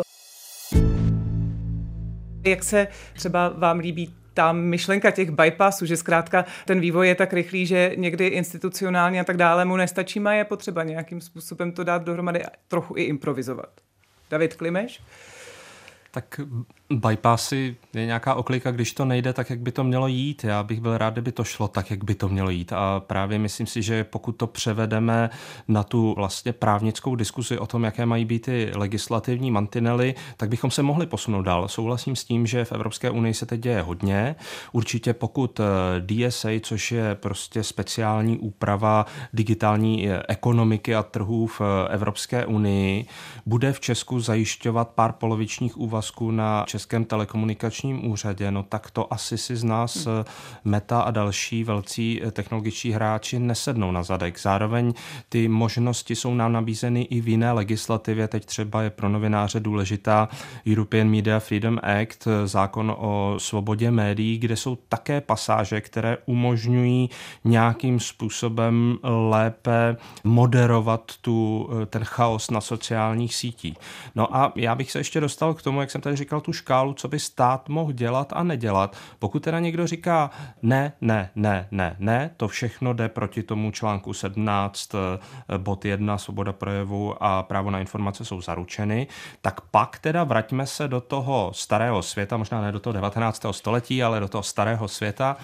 Jak se třeba vám líbí ta myšlenka těch bypassů, že zkrátka ten vývoj je tak rychlý, že někdy institucionálně a tak dále mu nestačí, má je potřeba nějakým způsobem to dát dohromady a trochu i improvizovat. David Klimeš? Tak Bypassy je nějaká oklika, když to nejde tak, jak by to mělo jít. Já bych byl rád, kdyby to šlo tak, jak by to mělo jít. A právě myslím si, že pokud to převedeme na tu vlastně právnickou diskusi o tom, jaké mají být ty legislativní mantinely, tak bychom se mohli posunout dál. Souhlasím s tím, že v Evropské unii se teď děje hodně. Určitě pokud D S A, což je prostě speciální úprava digitální ekonomiky a trhů v Evropské unii, bude v Česku zajišťovat pár polovičních úvazků na Českém telekomunikačním úřadě, no tak to asi si z nás Meta a další velcí technologičtí hráči nesednou na zadek. Zároveň ty možnosti jsou nám nabízeny i v jiné legislativě. Teď třeba je pro novináře důležitá European Media Freedom Act, zákon o svobodě médií, kde jsou také pasáže, které umožňují nějakým způsobem lépe moderovat tu, ten chaos na sociálních sítích. No a já bych se ještě dostal k tomu, jak jsem tady říkal, tu škálu, co by stát mohl dělat a nedělat. Pokud teda někdo říká ne, ne, ne, ne, ne, to všechno jde proti tomu článku sedmnáct, bod jedna, svoboda projevu a právo na informace jsou zaručeny, tak pak teda vraťme se do toho starého světa, možná ne do toho devatenáctého století, ale do toho starého světa,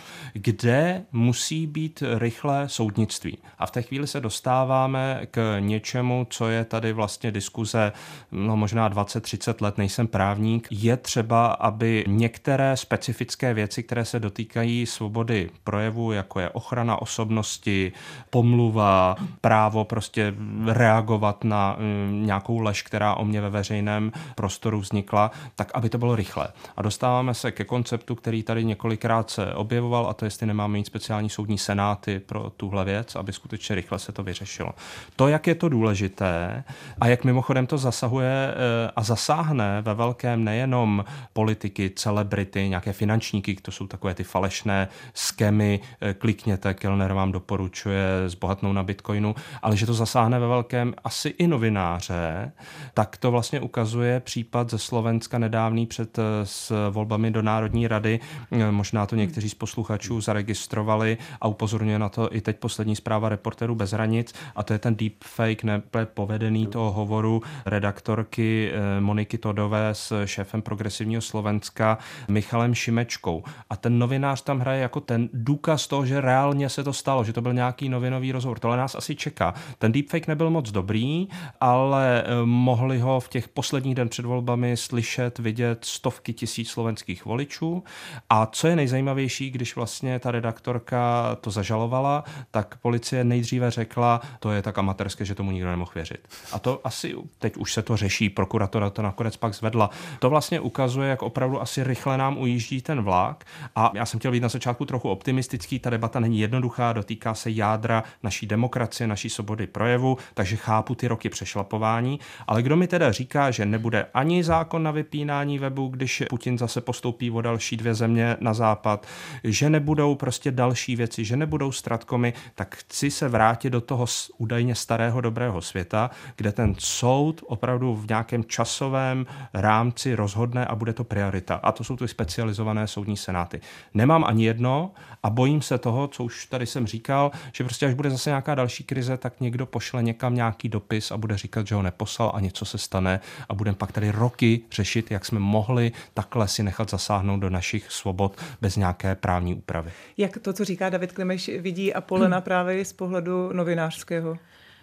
kde musí být rychlé soudnictví. A v té chvíli se dostáváme k něčemu, co je tady vlastně diskuze, no možná dvacet třicet let, nejsem právník, je třeba, aby některé specifické věci, které se dotýkají svobody projevu, jako je ochrana osobnosti, pomluva, právo prostě reagovat na nějakou lež, která o mě ve veřejném prostoru vznikla, tak aby to bylo rychle. A dostáváme se ke konceptu, který tady několikrát se objevoval, a to jestli nemáme mít speciální soudní senáty pro tuhle věc, aby skutečně rychle se to vyřešilo. To, jak je to důležité a jak mimochodem to zasahuje a zasáhne ve velkém nejenom politiky, celebrity, nějaké finančníky, to jsou takové ty falešné skemy, klikněte, Kellner vám doporučuje zbohatnout na bitcoinu, ale že to zasáhne ve velkém asi i novináře, tak to vlastně ukazuje případ ze Slovenska nedávný před s volbami do Národní rady. Možná to někteří z posluchačů zaregistrovali a upozorňuje na to i teď poslední zpráva Reportérů bez hranic, a to je ten deepfake nepovedený toho hovoru redaktorky Moniky Todové s šéfem Progresivního Slovenska Michalem Šimečkou. A ten novinář tam hraje jako ten důkaz toho, že reálně se to stalo, že to byl nějaký novinový rozhovor. Tohle nás asi čeká. Ten deepfake nebyl moc dobrý, ale mohli ho v těch posledních den před volbami slyšet, vidět stovky tisíc slovenských voličů. A co je nejzajímavější, když vlastně ta redaktorka to zažalovala, tak policie nejdříve řekla, to je tak amatérské, že tomu nikdo nemohl věřit. A to asi teď už se to řeší, prokuratura to nakonec pak zvedla. To vlastně ukazuje, jak opravdu asi rychle nám ujíždí ten vlak. A já jsem chtěl být na začátku trochu optimistický, ta debata není jednoduchá, dotýká se jádra naší demokracie, naší svobody projevu, takže chápu ty roky přešlapování, ale kdo mi teda říká, že nebude ani zákon na vypínání webu, když Putin zase postoupí o další dvě země na západ, že nebudou prostě další věci, že nebudou stratkomy, tak chci se vrátit do toho údajně starého dobrého světa, kde ten soud opravdu v nějakém časovém rámci rozhodne a bude to priorita. A to jsou ty specializované soudní senáty. Nemám ani jedno a bojím se toho, co už tady jsem říkal, že prostě až bude zase nějaká další krize, tak někdo pošle někam nějaký dopis a bude říkat, že ho neposlal a něco se stane a budeme pak tady roky řešit, jak jsme mohli takhle si nechat zasáhnout do našich svobod bez nějaké právní úpravy. Jak to, co říká David Klimeš, vidí Apolena hmm. právě z pohledu novinářského?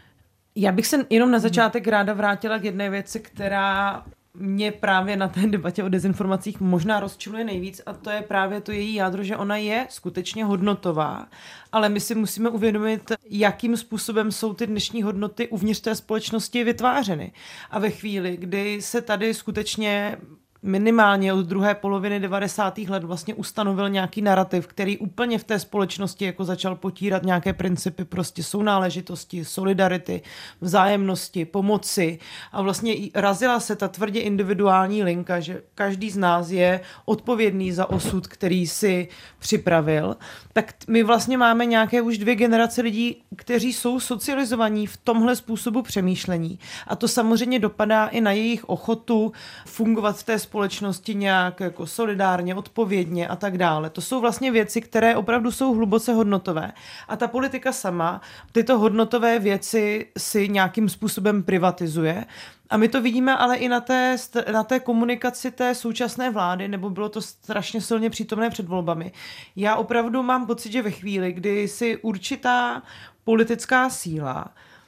Já bych se jenom na začátek ráda vrátila k jedné věci, která mě právě na té debatě o dezinformacích možná rozčiluje nejvíc, a to je právě to její jádro, že ona je skutečně hodnotová, ale my si musíme uvědomit, jakým způsobem jsou ty dnešní hodnoty uvnitř té společnosti vytvářeny. A ve chvíli, kdy se tady skutečně minimálně od druhé poloviny devadesátých let vlastně ustanovil nějaký narrativ, který úplně v té společnosti jako začal potírat nějaké principy prostě sounáležitosti, solidarity, vzájemnosti, pomoci, a vlastně razila se ta tvrdě individuální linka, že každý z nás je odpovědný za osud, který si připravil, tak my vlastně máme nějaké už dvě generace lidí, kteří jsou socializovaní v tomhle způsobu přemýšlení. A to samozřejmě dopadá i na jejich ochotu fungovat v té společnosti společnosti nějak jako solidárně, odpovědně a tak dále. To jsou vlastně věci, které opravdu jsou hluboce hodnotové. A ta politika sama tyto hodnotové věci si nějakým způsobem privatizuje. A my to vidíme ale i na té, na té komunikaci té současné vlády, nebo bylo to strašně silně přítomné před volbami. Já opravdu mám pocit, že ve chvíli, kdy si určitá politická síla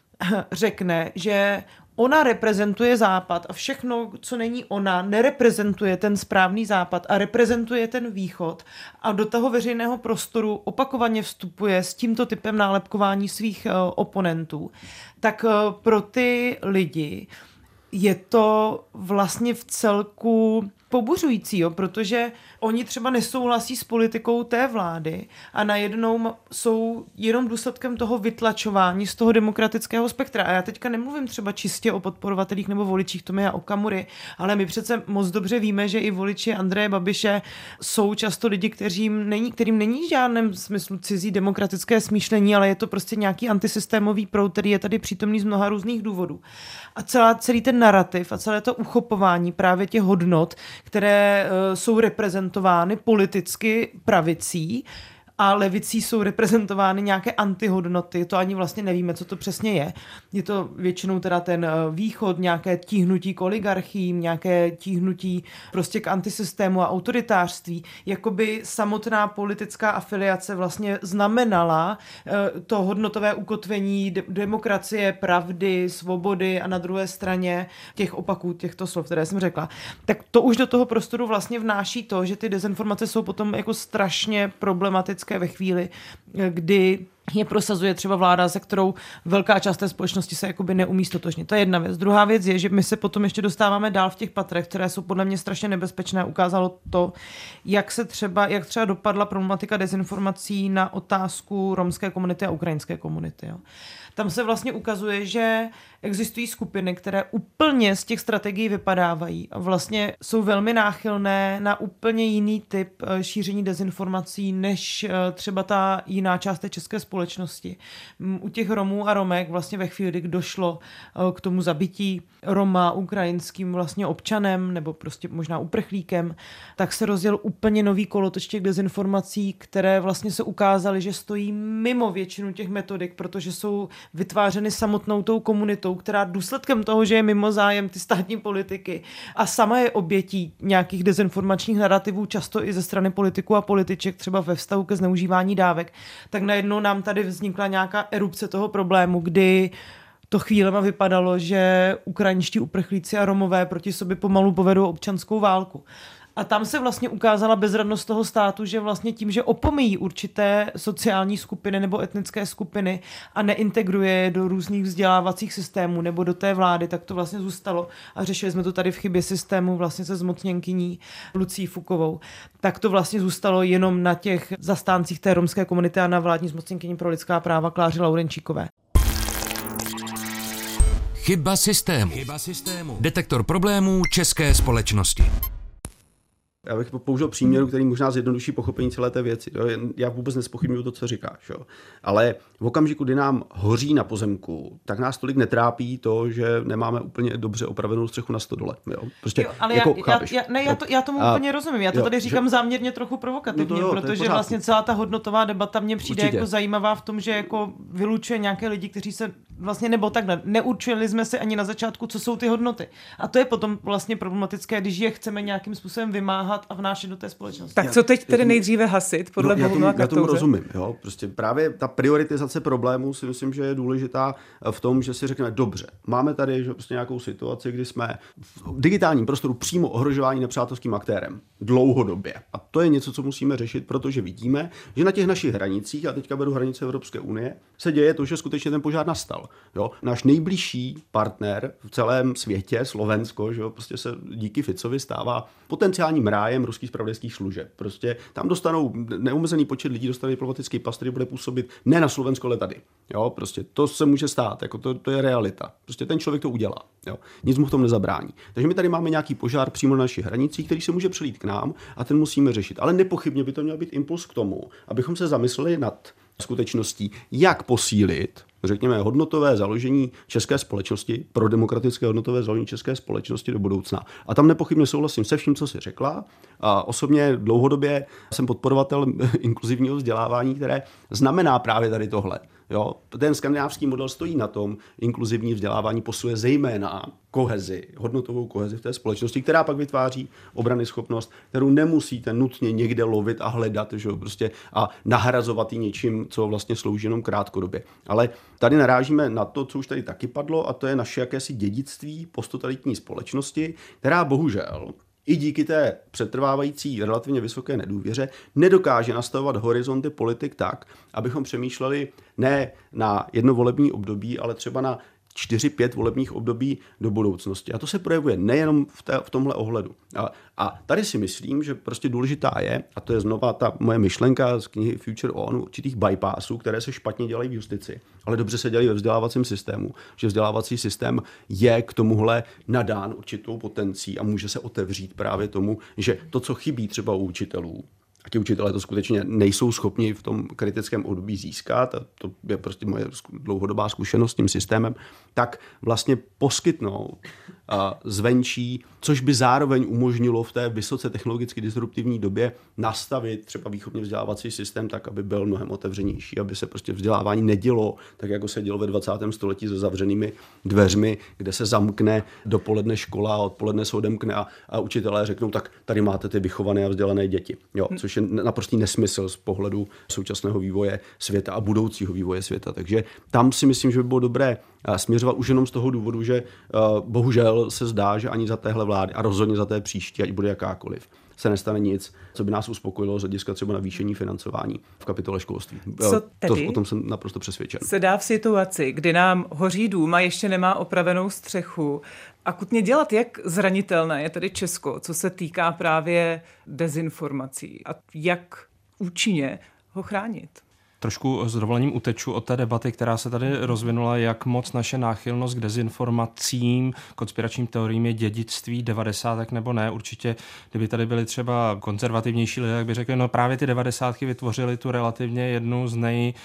řekne, že ona reprezentuje Západ a všechno, co není ona, nereprezentuje ten správný Západ a reprezentuje ten Východ a do toho veřejného prostoru opakovaně vstupuje s tímto typem nálepkování svých uh, oponentů, tak uh, pro ty lidi je to vlastně v celku pobuřující, jo, protože oni třeba nesouhlasí s politikou té vlády a najednou jsou jenom důsledkem toho vytlačování z toho demokratického spektra. A já teďka nemluvím třeba čistě o podporovatelích nebo voličích Tomia Okamury, ale my přece moc dobře víme, že i voliči Andreje Babiše jsou často lidi, kterým není, kterým není v žádném smyslu cizí demokratické smýšlení, ale je to prostě nějaký antisystémový proud, který je tady přítomný z mnoha různých důvodů. A celá, celý ten narrativ a celé to uchopování právě těch hodnot, které uh, jsou reprezentovány politicky pravicí a levicí jsou reprezentovány nějaké antihodnoty, to ani vlastně nevíme, co to přesně je. Je to většinou teda ten východ, nějaké tíhnutí k oligarchím, nějaké tíhnutí prostě k antisystému a autoritářství. Jakoby samotná politická afiliace vlastně znamenala to hodnotové ukotvení de- demokracie, pravdy, svobody a na druhé straně těch opaků těchto slov, které jsem řekla. Tak to už do toho prostoru vlastně vnáší to, že ty dezinformace jsou potom jako strašně problematické ve chvíli, kdy je prosazuje třeba vláda, se kterou velká část té společnosti se jakoby neumí stotožnit. To je jedna věc. Druhá věc je, že my se potom ještě dostáváme dál v těch patrech, které jsou podle mě strašně nebezpečné. Ukázalo to, jak se třeba, jak třeba dopadla problematika dezinformací na otázku romské komunity a ukrajinské komunity. Jo. Tam se vlastně ukazuje, že existují skupiny, které úplně z těch strategií vypadávají a vlastně jsou velmi náchylné na úplně jiný typ šíření dezinformací, než třeba ta jiná část té české společnosti. U těch Romů a Romek vlastně ve chvíli, kdy došlo k tomu zabití Roma ukrajinským vlastně občanem nebo prostě možná uprchlíkem, tak se rozjel úplně nový kolotoč těch dezinformací, které vlastně se ukázaly, že stojí mimo většinu těch metodik, protože jsou vytvářeny samotnou tou komunitou, která důsledkem toho, že je mimo zájem ty státní politiky a sama je obětí nějakých dezinformačních narrativů, často i ze strany politiků a političek, třeba ve vztahu ke zneužívání dávek, tak najednou nám tady vznikla nějaká erupce toho problému, kdy to chvílema vypadalo, že ukrajinští uprchlíci a Romové proti sobě pomalu povedou občanskou válku. A tam se vlastně ukázala bezradnost toho státu, že vlastně tím, že opomíjí určité sociální skupiny nebo etnické skupiny a neintegruje je do různých vzdělávacích systémů nebo do té vlády, tak to vlastně zůstalo. A řešili jsme to tady v chybě systému vlastně se zmocněnkyní Lucí Fukovou. Tak to vlastně zůstalo jenom na těch zastáncích té romské komunity a na vládní zmocněnkyni pro lidská práva Kláře Laurenčíkové. Chyba systému. Chyba systému. Detektor problémů české společnosti. Já bych použil příměru, který možná zjednoduší pochopení celé té věci. Já vůbec nespochybnuju to, co říkáš. Jo. Ale v okamžiku, kdy nám hoří na pozemku, tak nás tolik netrápí to, že nemáme úplně dobře opravenou střechu na stodole. Jo. Prostě, jo, ale jako, já, já, ne, já, to, já tomu a, úplně rozumím. Já to jo, tady říkám že, záměrně trochu provokativně, no jo, protože vlastně celá ta hodnotová debata mně přijde Určitě. jako zajímavá v tom, že jako vylučuje nějaké lidi, kteří se vlastně, nebo takhle, neurčili jsme si ani na začátku, co jsou ty hodnoty. A to je potom vlastně problematické, když je chceme nějakým způsobem vymáhat a vnášet do té společnosti. Tak co teď tedy nejdříve hasit podle no, Bohumila Katouře? Já tomu rozumím. Jo? Prostě právě ta prioritizace problémů si myslím, že je důležitá v tom, že si řekneme, dobře, máme tady že prostě nějakou situaci, kdy jsme v digitálním prostoru přímo ohrožování nepřátelským aktérem dlouhodobě. A to je něco, co musíme řešit, protože vidíme, že na těch našich hranicích, a teďka beru hranice Evropské unie, se děje to, že skutečně ten požár nastal. Jo? Náš nejbližší partner v celém světě, Slovensko, že jo, prostě se díky Ficovi stává potenciálním rájem ruských zpravodajských služeb. Prostě tam dostanou neomezený počet lidí, dostane diplomatický pas, který bude působit ne na Slovensko, ale tady. Jo, prostě to se může stát, jako to, to je realita. Prostě ten člověk to udělá. Jo. Nic mu v tom nezabrání. Takže my tady máme nějaký požár přímo na našich hranicích, který se může přelít k nám a ten musíme řešit. Ale nepochybně by to měl být impuls k tomu, abychom se zamysleli nad skutečností, jak posílit řekněme, hodnotové založení české společnosti, pro demokratické hodnotové založení české společnosti do budoucna. A tam nepochybně souhlasím se vším, co jsi řekla. A osobně dlouhodobě jsem podporovatel inkluzivního vzdělávání, které znamená právě tady tohle. Jo? Ten skandinávský model stojí na tom, inkluzivní vzdělávání posiluje zejména kohezi, hodnotovou kohezi v té společnosti, která pak vytváří obranyschopnost, kterou nemusíte nutně někde lovit a hledat, že jo? Prostě a nahrazovat ji něčím, co vlastně slouží jenom krátkodobě. Ale tady narážíme na to, co už tady taky padlo, a to je naše jakési dědictví posttotalitní společnosti, která bohužel i díky té přetrvávající relativně vysoké nedůvěře nedokáže nastavovat horizonty politik tak, abychom přemýšleli ne na jedno volební období, ale třeba na čtyři, pět volebních období do budoucnosti. A to se projevuje nejenom v, té, v tomhle ohledu. A, a tady si myslím, že prostě důležitá je, a to je znova ta moje myšlenka z knihy Future On, určitých bypassů, které se špatně dělají v justici, ale dobře se dělají ve vzdělávacím systému, že vzdělávací systém je k tomuhle nadán určitou potencí a může se otevřít právě tomu, že to, co chybí třeba u učitelů, a ti učitelé to skutečně nejsou schopni v tom kritickém období získat, a to je prostě moje dlouhodobá zkušenost s tím systémem, tak vlastně poskytnout zvenčí, což by zároveň umožnilo v té vysoce technologicky disruptivní době nastavit třeba výchovně vzdělávací systém tak, aby byl mnohem otevřenější, aby se prostě vzdělávání nedělo tak, jako se dělo ve dvacátém století se zavřenými dveřmi, kde se zamkne dopoledne škola a odpoledne se odemkne a, a učitelé řeknou, tak tady máte ty vychované a vzdělané děti. Jo, což je naprostý nesmysl z pohledu současného vývoje světa a budoucího vývoje světa. Takže tam si myslím, že by bylo dobré směřovat už jenom z toho důvodu, že bohužel se zdá, že ani za téhle vlády a rozhodně za té příští, ať bude jakákoliv, se nestane nic, co by nás uspokojilo z hlediska třeba navýšení financování v kapitole školství. Co tedy? To, o tom jsem naprosto přesvědčen. Se dá v situaci, kdy nám hoří dům a ještě nemá opravenou střechu, akutně dělat, jak zranitelné je tedy Česko, co se týká právě dezinformací a jak účinně ho chránit? Trošku s dovolením uteču od té debaty, která se tady rozvinula, jak moc naše náchylnost k dezinformacím, konspiračním teoriím je dědictví devadesátek nebo ne. Určitě, kdyby tady byli třeba konzervativnější lidé, tak by řekli, no právě ty devadesátky vytvořily tu relativně jednu z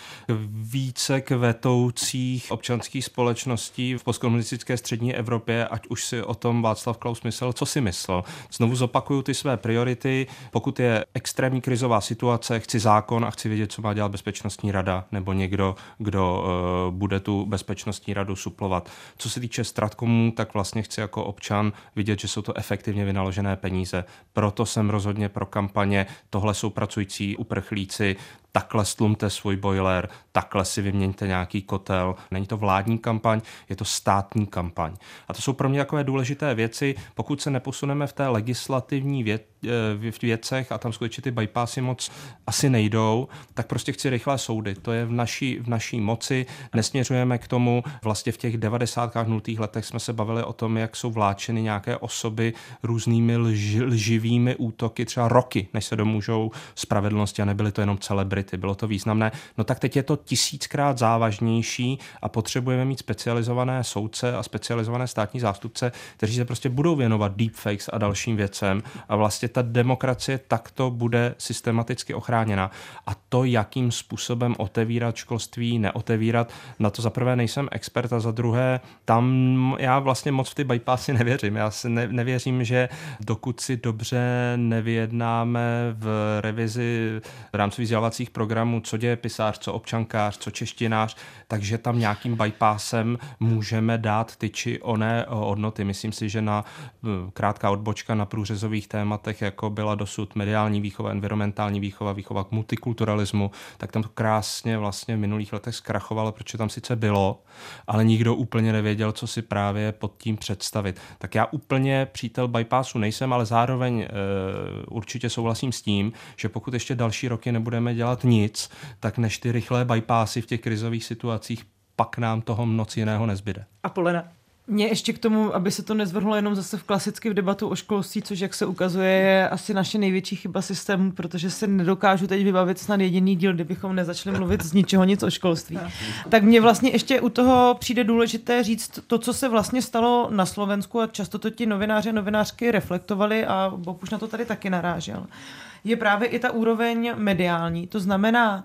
nejvíce kvetoucích občanských společností v postkomunistické střední Evropě, ať už si o tom Václav Klaus myslel, co si myslel. Znovu zopakuju ty své priority. Pokud je extrémní krizová situace, chci zákon a chci vědět, co má dělat bezpečnost rada nebo někdo, kdo uh, bude tu bezpečnostní radu suplovat. Co se týče stratkomů, tak vlastně chci jako občan vidět, že jsou to efektivně vynaložené peníze. Proto jsem rozhodně pro kampaně, tohle jsou pracující uprchlíci, takhle stlumte svůj boiler, takhle si vyměňte nějaký kotel. Není to vládní kampaň, je to státní kampaň. A to jsou pro mě takové důležité věci. Pokud se neposuneme v té legislativní vě- v věcech a tam skutečně ty bypassy moc asi nejdou, tak prostě chci rychlé soudy. To je v naší, v naší moci. Nesměřujeme k tomu. Vlastně v těch devadesátkách, nultých letech jsme se bavili o tom, jak jsou vláčeny nějaké osoby různými lži, lživými útoky, třeba roky, než se domůžou spravedlnosti a nebyly to jenom celebrity. Bylo to významné. No tak teď je to tisíckrát závažnější a potřebujeme mít specializované soudce a specializované státní zástupce, kteří se prostě budou věnovat deepfakes a dalším věcem a vlastně ta demokracie takto bude systematicky ochráněna. A to, jakým způsobem otevírat školství, neotevírat, na to za prvé nejsem expert a za druhé tam já vlastně moc v ty bypassy nevěřím. Já si ne, nevěřím, že dokud si dobře nevyjednáme v revizi rámcových vzdělávacích programů, co dějepisář, co občankář, co češtinář, takže tam nějakým bypassem můžeme dát ty či oné hodnoty. Myslím si, že na krátká odbočka na průřezových tématech, jako byla dosud mediální výchova, environmentální výchova, výchova k multikulturalismu, tak tam to krásně vlastně v minulých letech zkrachovalo, protože tam sice bylo, ale nikdo úplně nevěděl, co si právě pod tím představit. Tak já úplně přítel bypassu nejsem, ale zároveň e, určitě souhlasím s tím, že pokud ještě další roky nebudeme dělat nic, tak než ty rychlé bypassy v těch krizových situacích, pak nám toho moc jiného nezbyde. A Polena? Mně ještě k tomu, aby se to nezvrhlo jenom zase v klasicky v debatu o školství, což jak se ukazuje je asi naše největší chyba systému, protože se nedokážu teď vybavit snad jediný díl, kdybychom nezačali mluvit z ničeho nic o školství. Tak mně vlastně ještě u toho přijde důležité říct to, co se vlastně stalo na Slovensku a často to ti novináři a novinářky reflektovali a Bob už na to tady taky narážel. Je právě i ta úroveň mediální, to znamená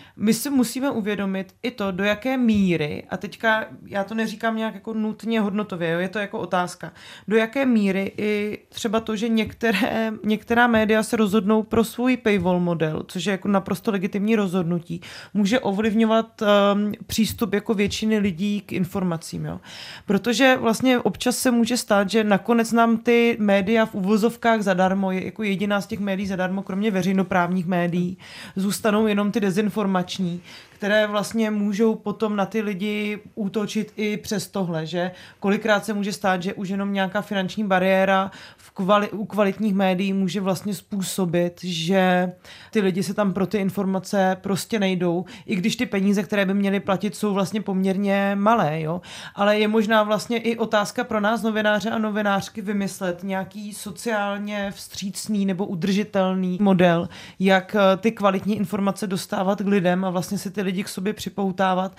my si musíme uvědomit i to, do jaké míry, a teďka já to neříkám nějak jako nutně hodnotově, jo, je to jako otázka, do jaké míry i třeba to, že některé, některá média se rozhodnou pro svůj paywall model, což je jako naprosto legitimní rozhodnutí, může ovlivňovat um, přístup jako většiny lidí k informacím. Jo. Protože vlastně občas se může stát, že nakonec nám ty média v uvozovkách zadarmo, je jako jediná z těch médií zadarmo, kromě veřejnoprávních médií, zůstanou jenom ty dezinformační, které vlastně můžou potom na ty lidi útočit i přes tohle, že kolikrát se může stát, že už jenom nějaká finanční bariéra v kvali- u kvalitních médií může vlastně způsobit, že ty lidi se tam pro ty informace prostě nejdou, i když ty peníze, které by měly platit, jsou vlastně poměrně malé, jo. Ale je možná vlastně i otázka pro nás novináře a novinářky vymyslet nějaký sociálně vstřícný nebo udržitelný model, jak ty kvalitní informace dostávat k lidem a vlastně si ty lidi k sobě připoutávat.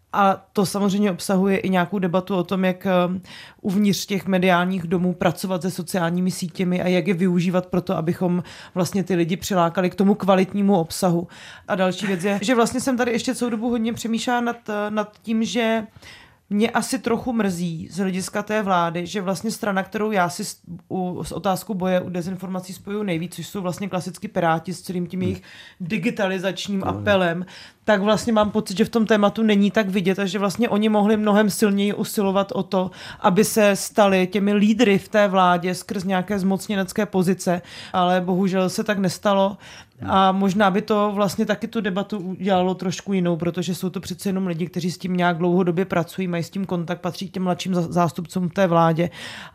A to samozřejmě obsahuje i nějakou debatu o tom, jak uvnitř těch mediálních domů pracovat se sociálními sítěmi a jak je využívat pro to, abychom vlastně ty lidi přilákali k tomu kvalitnímu obsahu. A další věc je, že vlastně jsem tady ještě celou dobu hodně přemýšlela nad, nad tím, že mě asi trochu mrzí z hlediska té vlády, že vlastně strana, kterou já si s, u, s otázkou boje u dezinformací spojuju nejvíc, což jsou vlastně klasicky Piráti s celým tím jejich digitalizačním apelem, tak vlastně mám pocit, že v tom tématu není tak vidět a že vlastně oni mohli mnohem silněji usilovat o to, aby se stali těmi lídry v té vládě skrz nějaké zmocněnecké pozice, ale bohužel se tak nestalo. A možná by to vlastně taky tu debatu udělalo trošku jinou, protože jsou to přece jenom lidi, kteří s tím nějak dlouhodobě pracují, mají s tím kontakt, patří k těm mladším zástupcům té vládě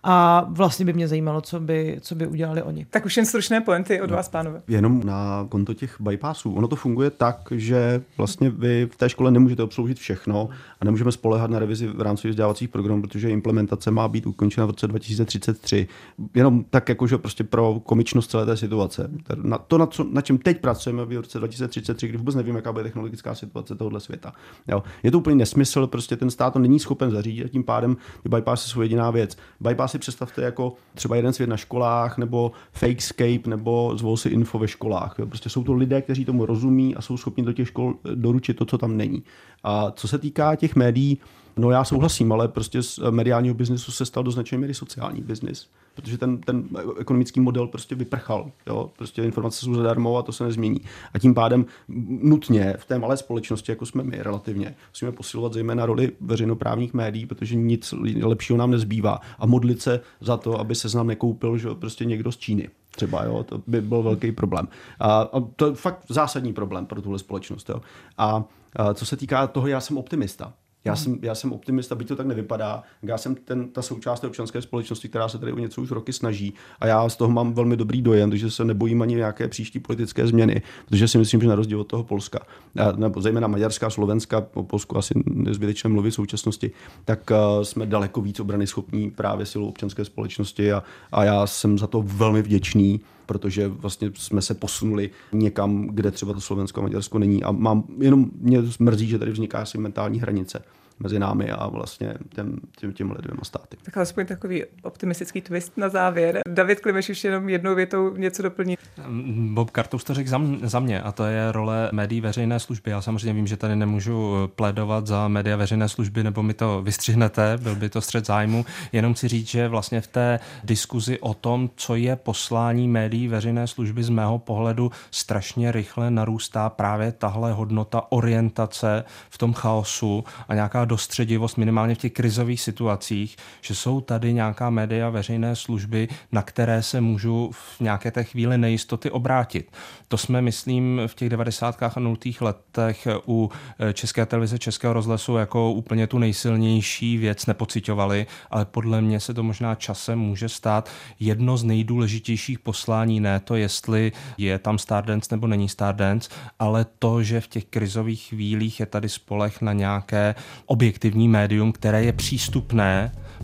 a vlastně by mě zajímalo, co by, co by udělali oni. Tak už jen stručné pointy od no, vás, pánové. Jenom na konto těch bypassů. Ono to funguje tak, že vlastně vy v té škole nemůžete obsloužit všechno a nemůžeme spoléhat na revizi v rámci vzdělávacích programů, protože implementace má být ukončena v roce dva tisíce třicet tři. Jenom tak jakože prostě pro komičnost celé té situace. Na to, na, co, na čem teď pracujeme v roce dva tisíce třicet tři, kdy vůbec nevím, jaká bude technologická situace tohohle světa. Jo. Je to úplně nesmysl, prostě ten stát to není schopen zařídit a tím pádem ty bypassy jsou jediná věc. Bypassy představte jako třeba jeden svět na školách nebo Fakescape nebo Zvol si info ve školách. Jo. Prostě jsou to lidé, kteří tomu rozumí a jsou schopni do těch škol doručit to, co tam není. A co se týká těch médií, no já souhlasím, ale prostě z mediálního biznesu se stal do značné míry sociální biznis, protože ten, ten ekonomický model prostě vyprchal. Jo? Prostě informace jsou zadarmo a to se nezmění. A tím pádem nutně v té malé společnosti, jako jsme my relativně, musíme posilovat zejména roli veřejnoprávních médií, protože nic lepšího nám nezbývá. A modlit se za to, aby Seznam nekoupil, že prostě někdo z Číny. Třeba, jo, to by byl velký problém. A, a to je fakt zásadní problém pro tuhle společnost. Jo. A, a co se týká toho, já jsem optimista. Já jsem, já jsem optimista, byť to tak nevypadá. Já jsem ten, ta součást té občanské společnosti, která se tady o něco už roky snaží a já z toho mám velmi dobrý dojem, takže se nebojím ani nějaké příští politické změny, protože si myslím, že na rozdíl od toho Polska, nebo zejména Maďarska, Slovenska, o Polsku asi nezbytečně mluvit v současnosti, tak uh, jsme daleko víc obrany schopní právě silou občanské společnosti a, a já jsem za to velmi vděčný, protože vlastně jsme se posunuli někam, kde třeba to Slovensko a Maďarsko není a mám, jenom mě mrzí, že tady vzniká asi mentální hranice mezi námi a vlastně těm, těm, těmhle dvěma státy. Tak alespoň takový optimistický twist na závěr. David Klimeš ještě jenom jednou větou něco doplní. Bob Kartus to řekl za, za mě a to je role médií veřejné služby. Já samozřejmě vím, že tady nemůžu plédovat za média veřejné služby, nebo mi to vystřihnete, byl by to střet zájmu. Jenom chci říct, že vlastně v té diskuzi o tom, co je poslání médií veřejné služby, z mého pohledu strašně rychle narůstá právě tahle hodnota orientace v tom chaosu a nějaká dostředivost minimálně v těch krizových situacích, že jsou tady nějaká média veřejné služby, na které se můžu v nějaké té chvíli nejistoty obrátit. To jsme, myslím, v těch devadesátkách a nultých letech u České televize, Českého rozhlasu jako úplně tu nejsilnější věc nepociťovali, ale podle mě se to možná časem může stát jedno z nejdůležitějších poslání, ne to, jestli je tam Stardance nebo není Stardance, ale to, že v těch krizových chvílích je tady spoleh na nějaké objektivní médium, které je přístupné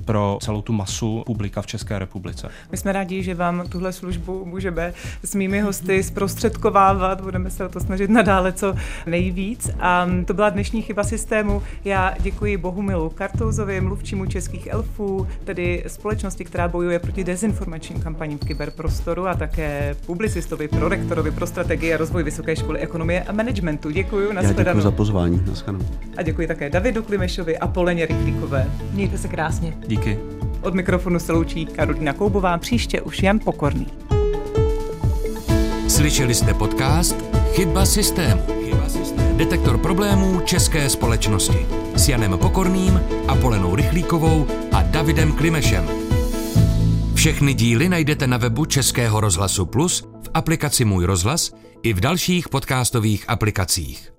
pro celou tu masu publika v České republice. My jsme rádi, že vám tuhle službu můžeme s mými hosty zprostředkovávat, budeme se o to snažit nadále co nejvíc. A to byla dnešní chyba systému. Já děkuji Bohumilu Kartouzovi, mluvčímu Českých elfů, tedy společnosti, která bojuje proti dezinformačním kampaním v kyberprostoru, a také publicistovi, prorektorovi pro strategii a rozvoj Vysoké školy ekonomie a managementu. Děkuji, Já děkuji za pozvání. Naschledanou. A děkuji také Davidu Klimešovi a Poleně Rychlíkové. Mějte se krásně. Díky. Od mikrofonu se loučí Karolína Koubová, příště už Jan Pokorný. Slyšeli jste podcast Chyba systému. Detektor problémů české společnosti s Janem Pokorným, Apolenou Rychlíkovou a Davidem Klimešem. Všechny díly najdete na webu Českého rozhlasu Plus, v aplikaci Můj rozhlas i v dalších podcastových aplikacích.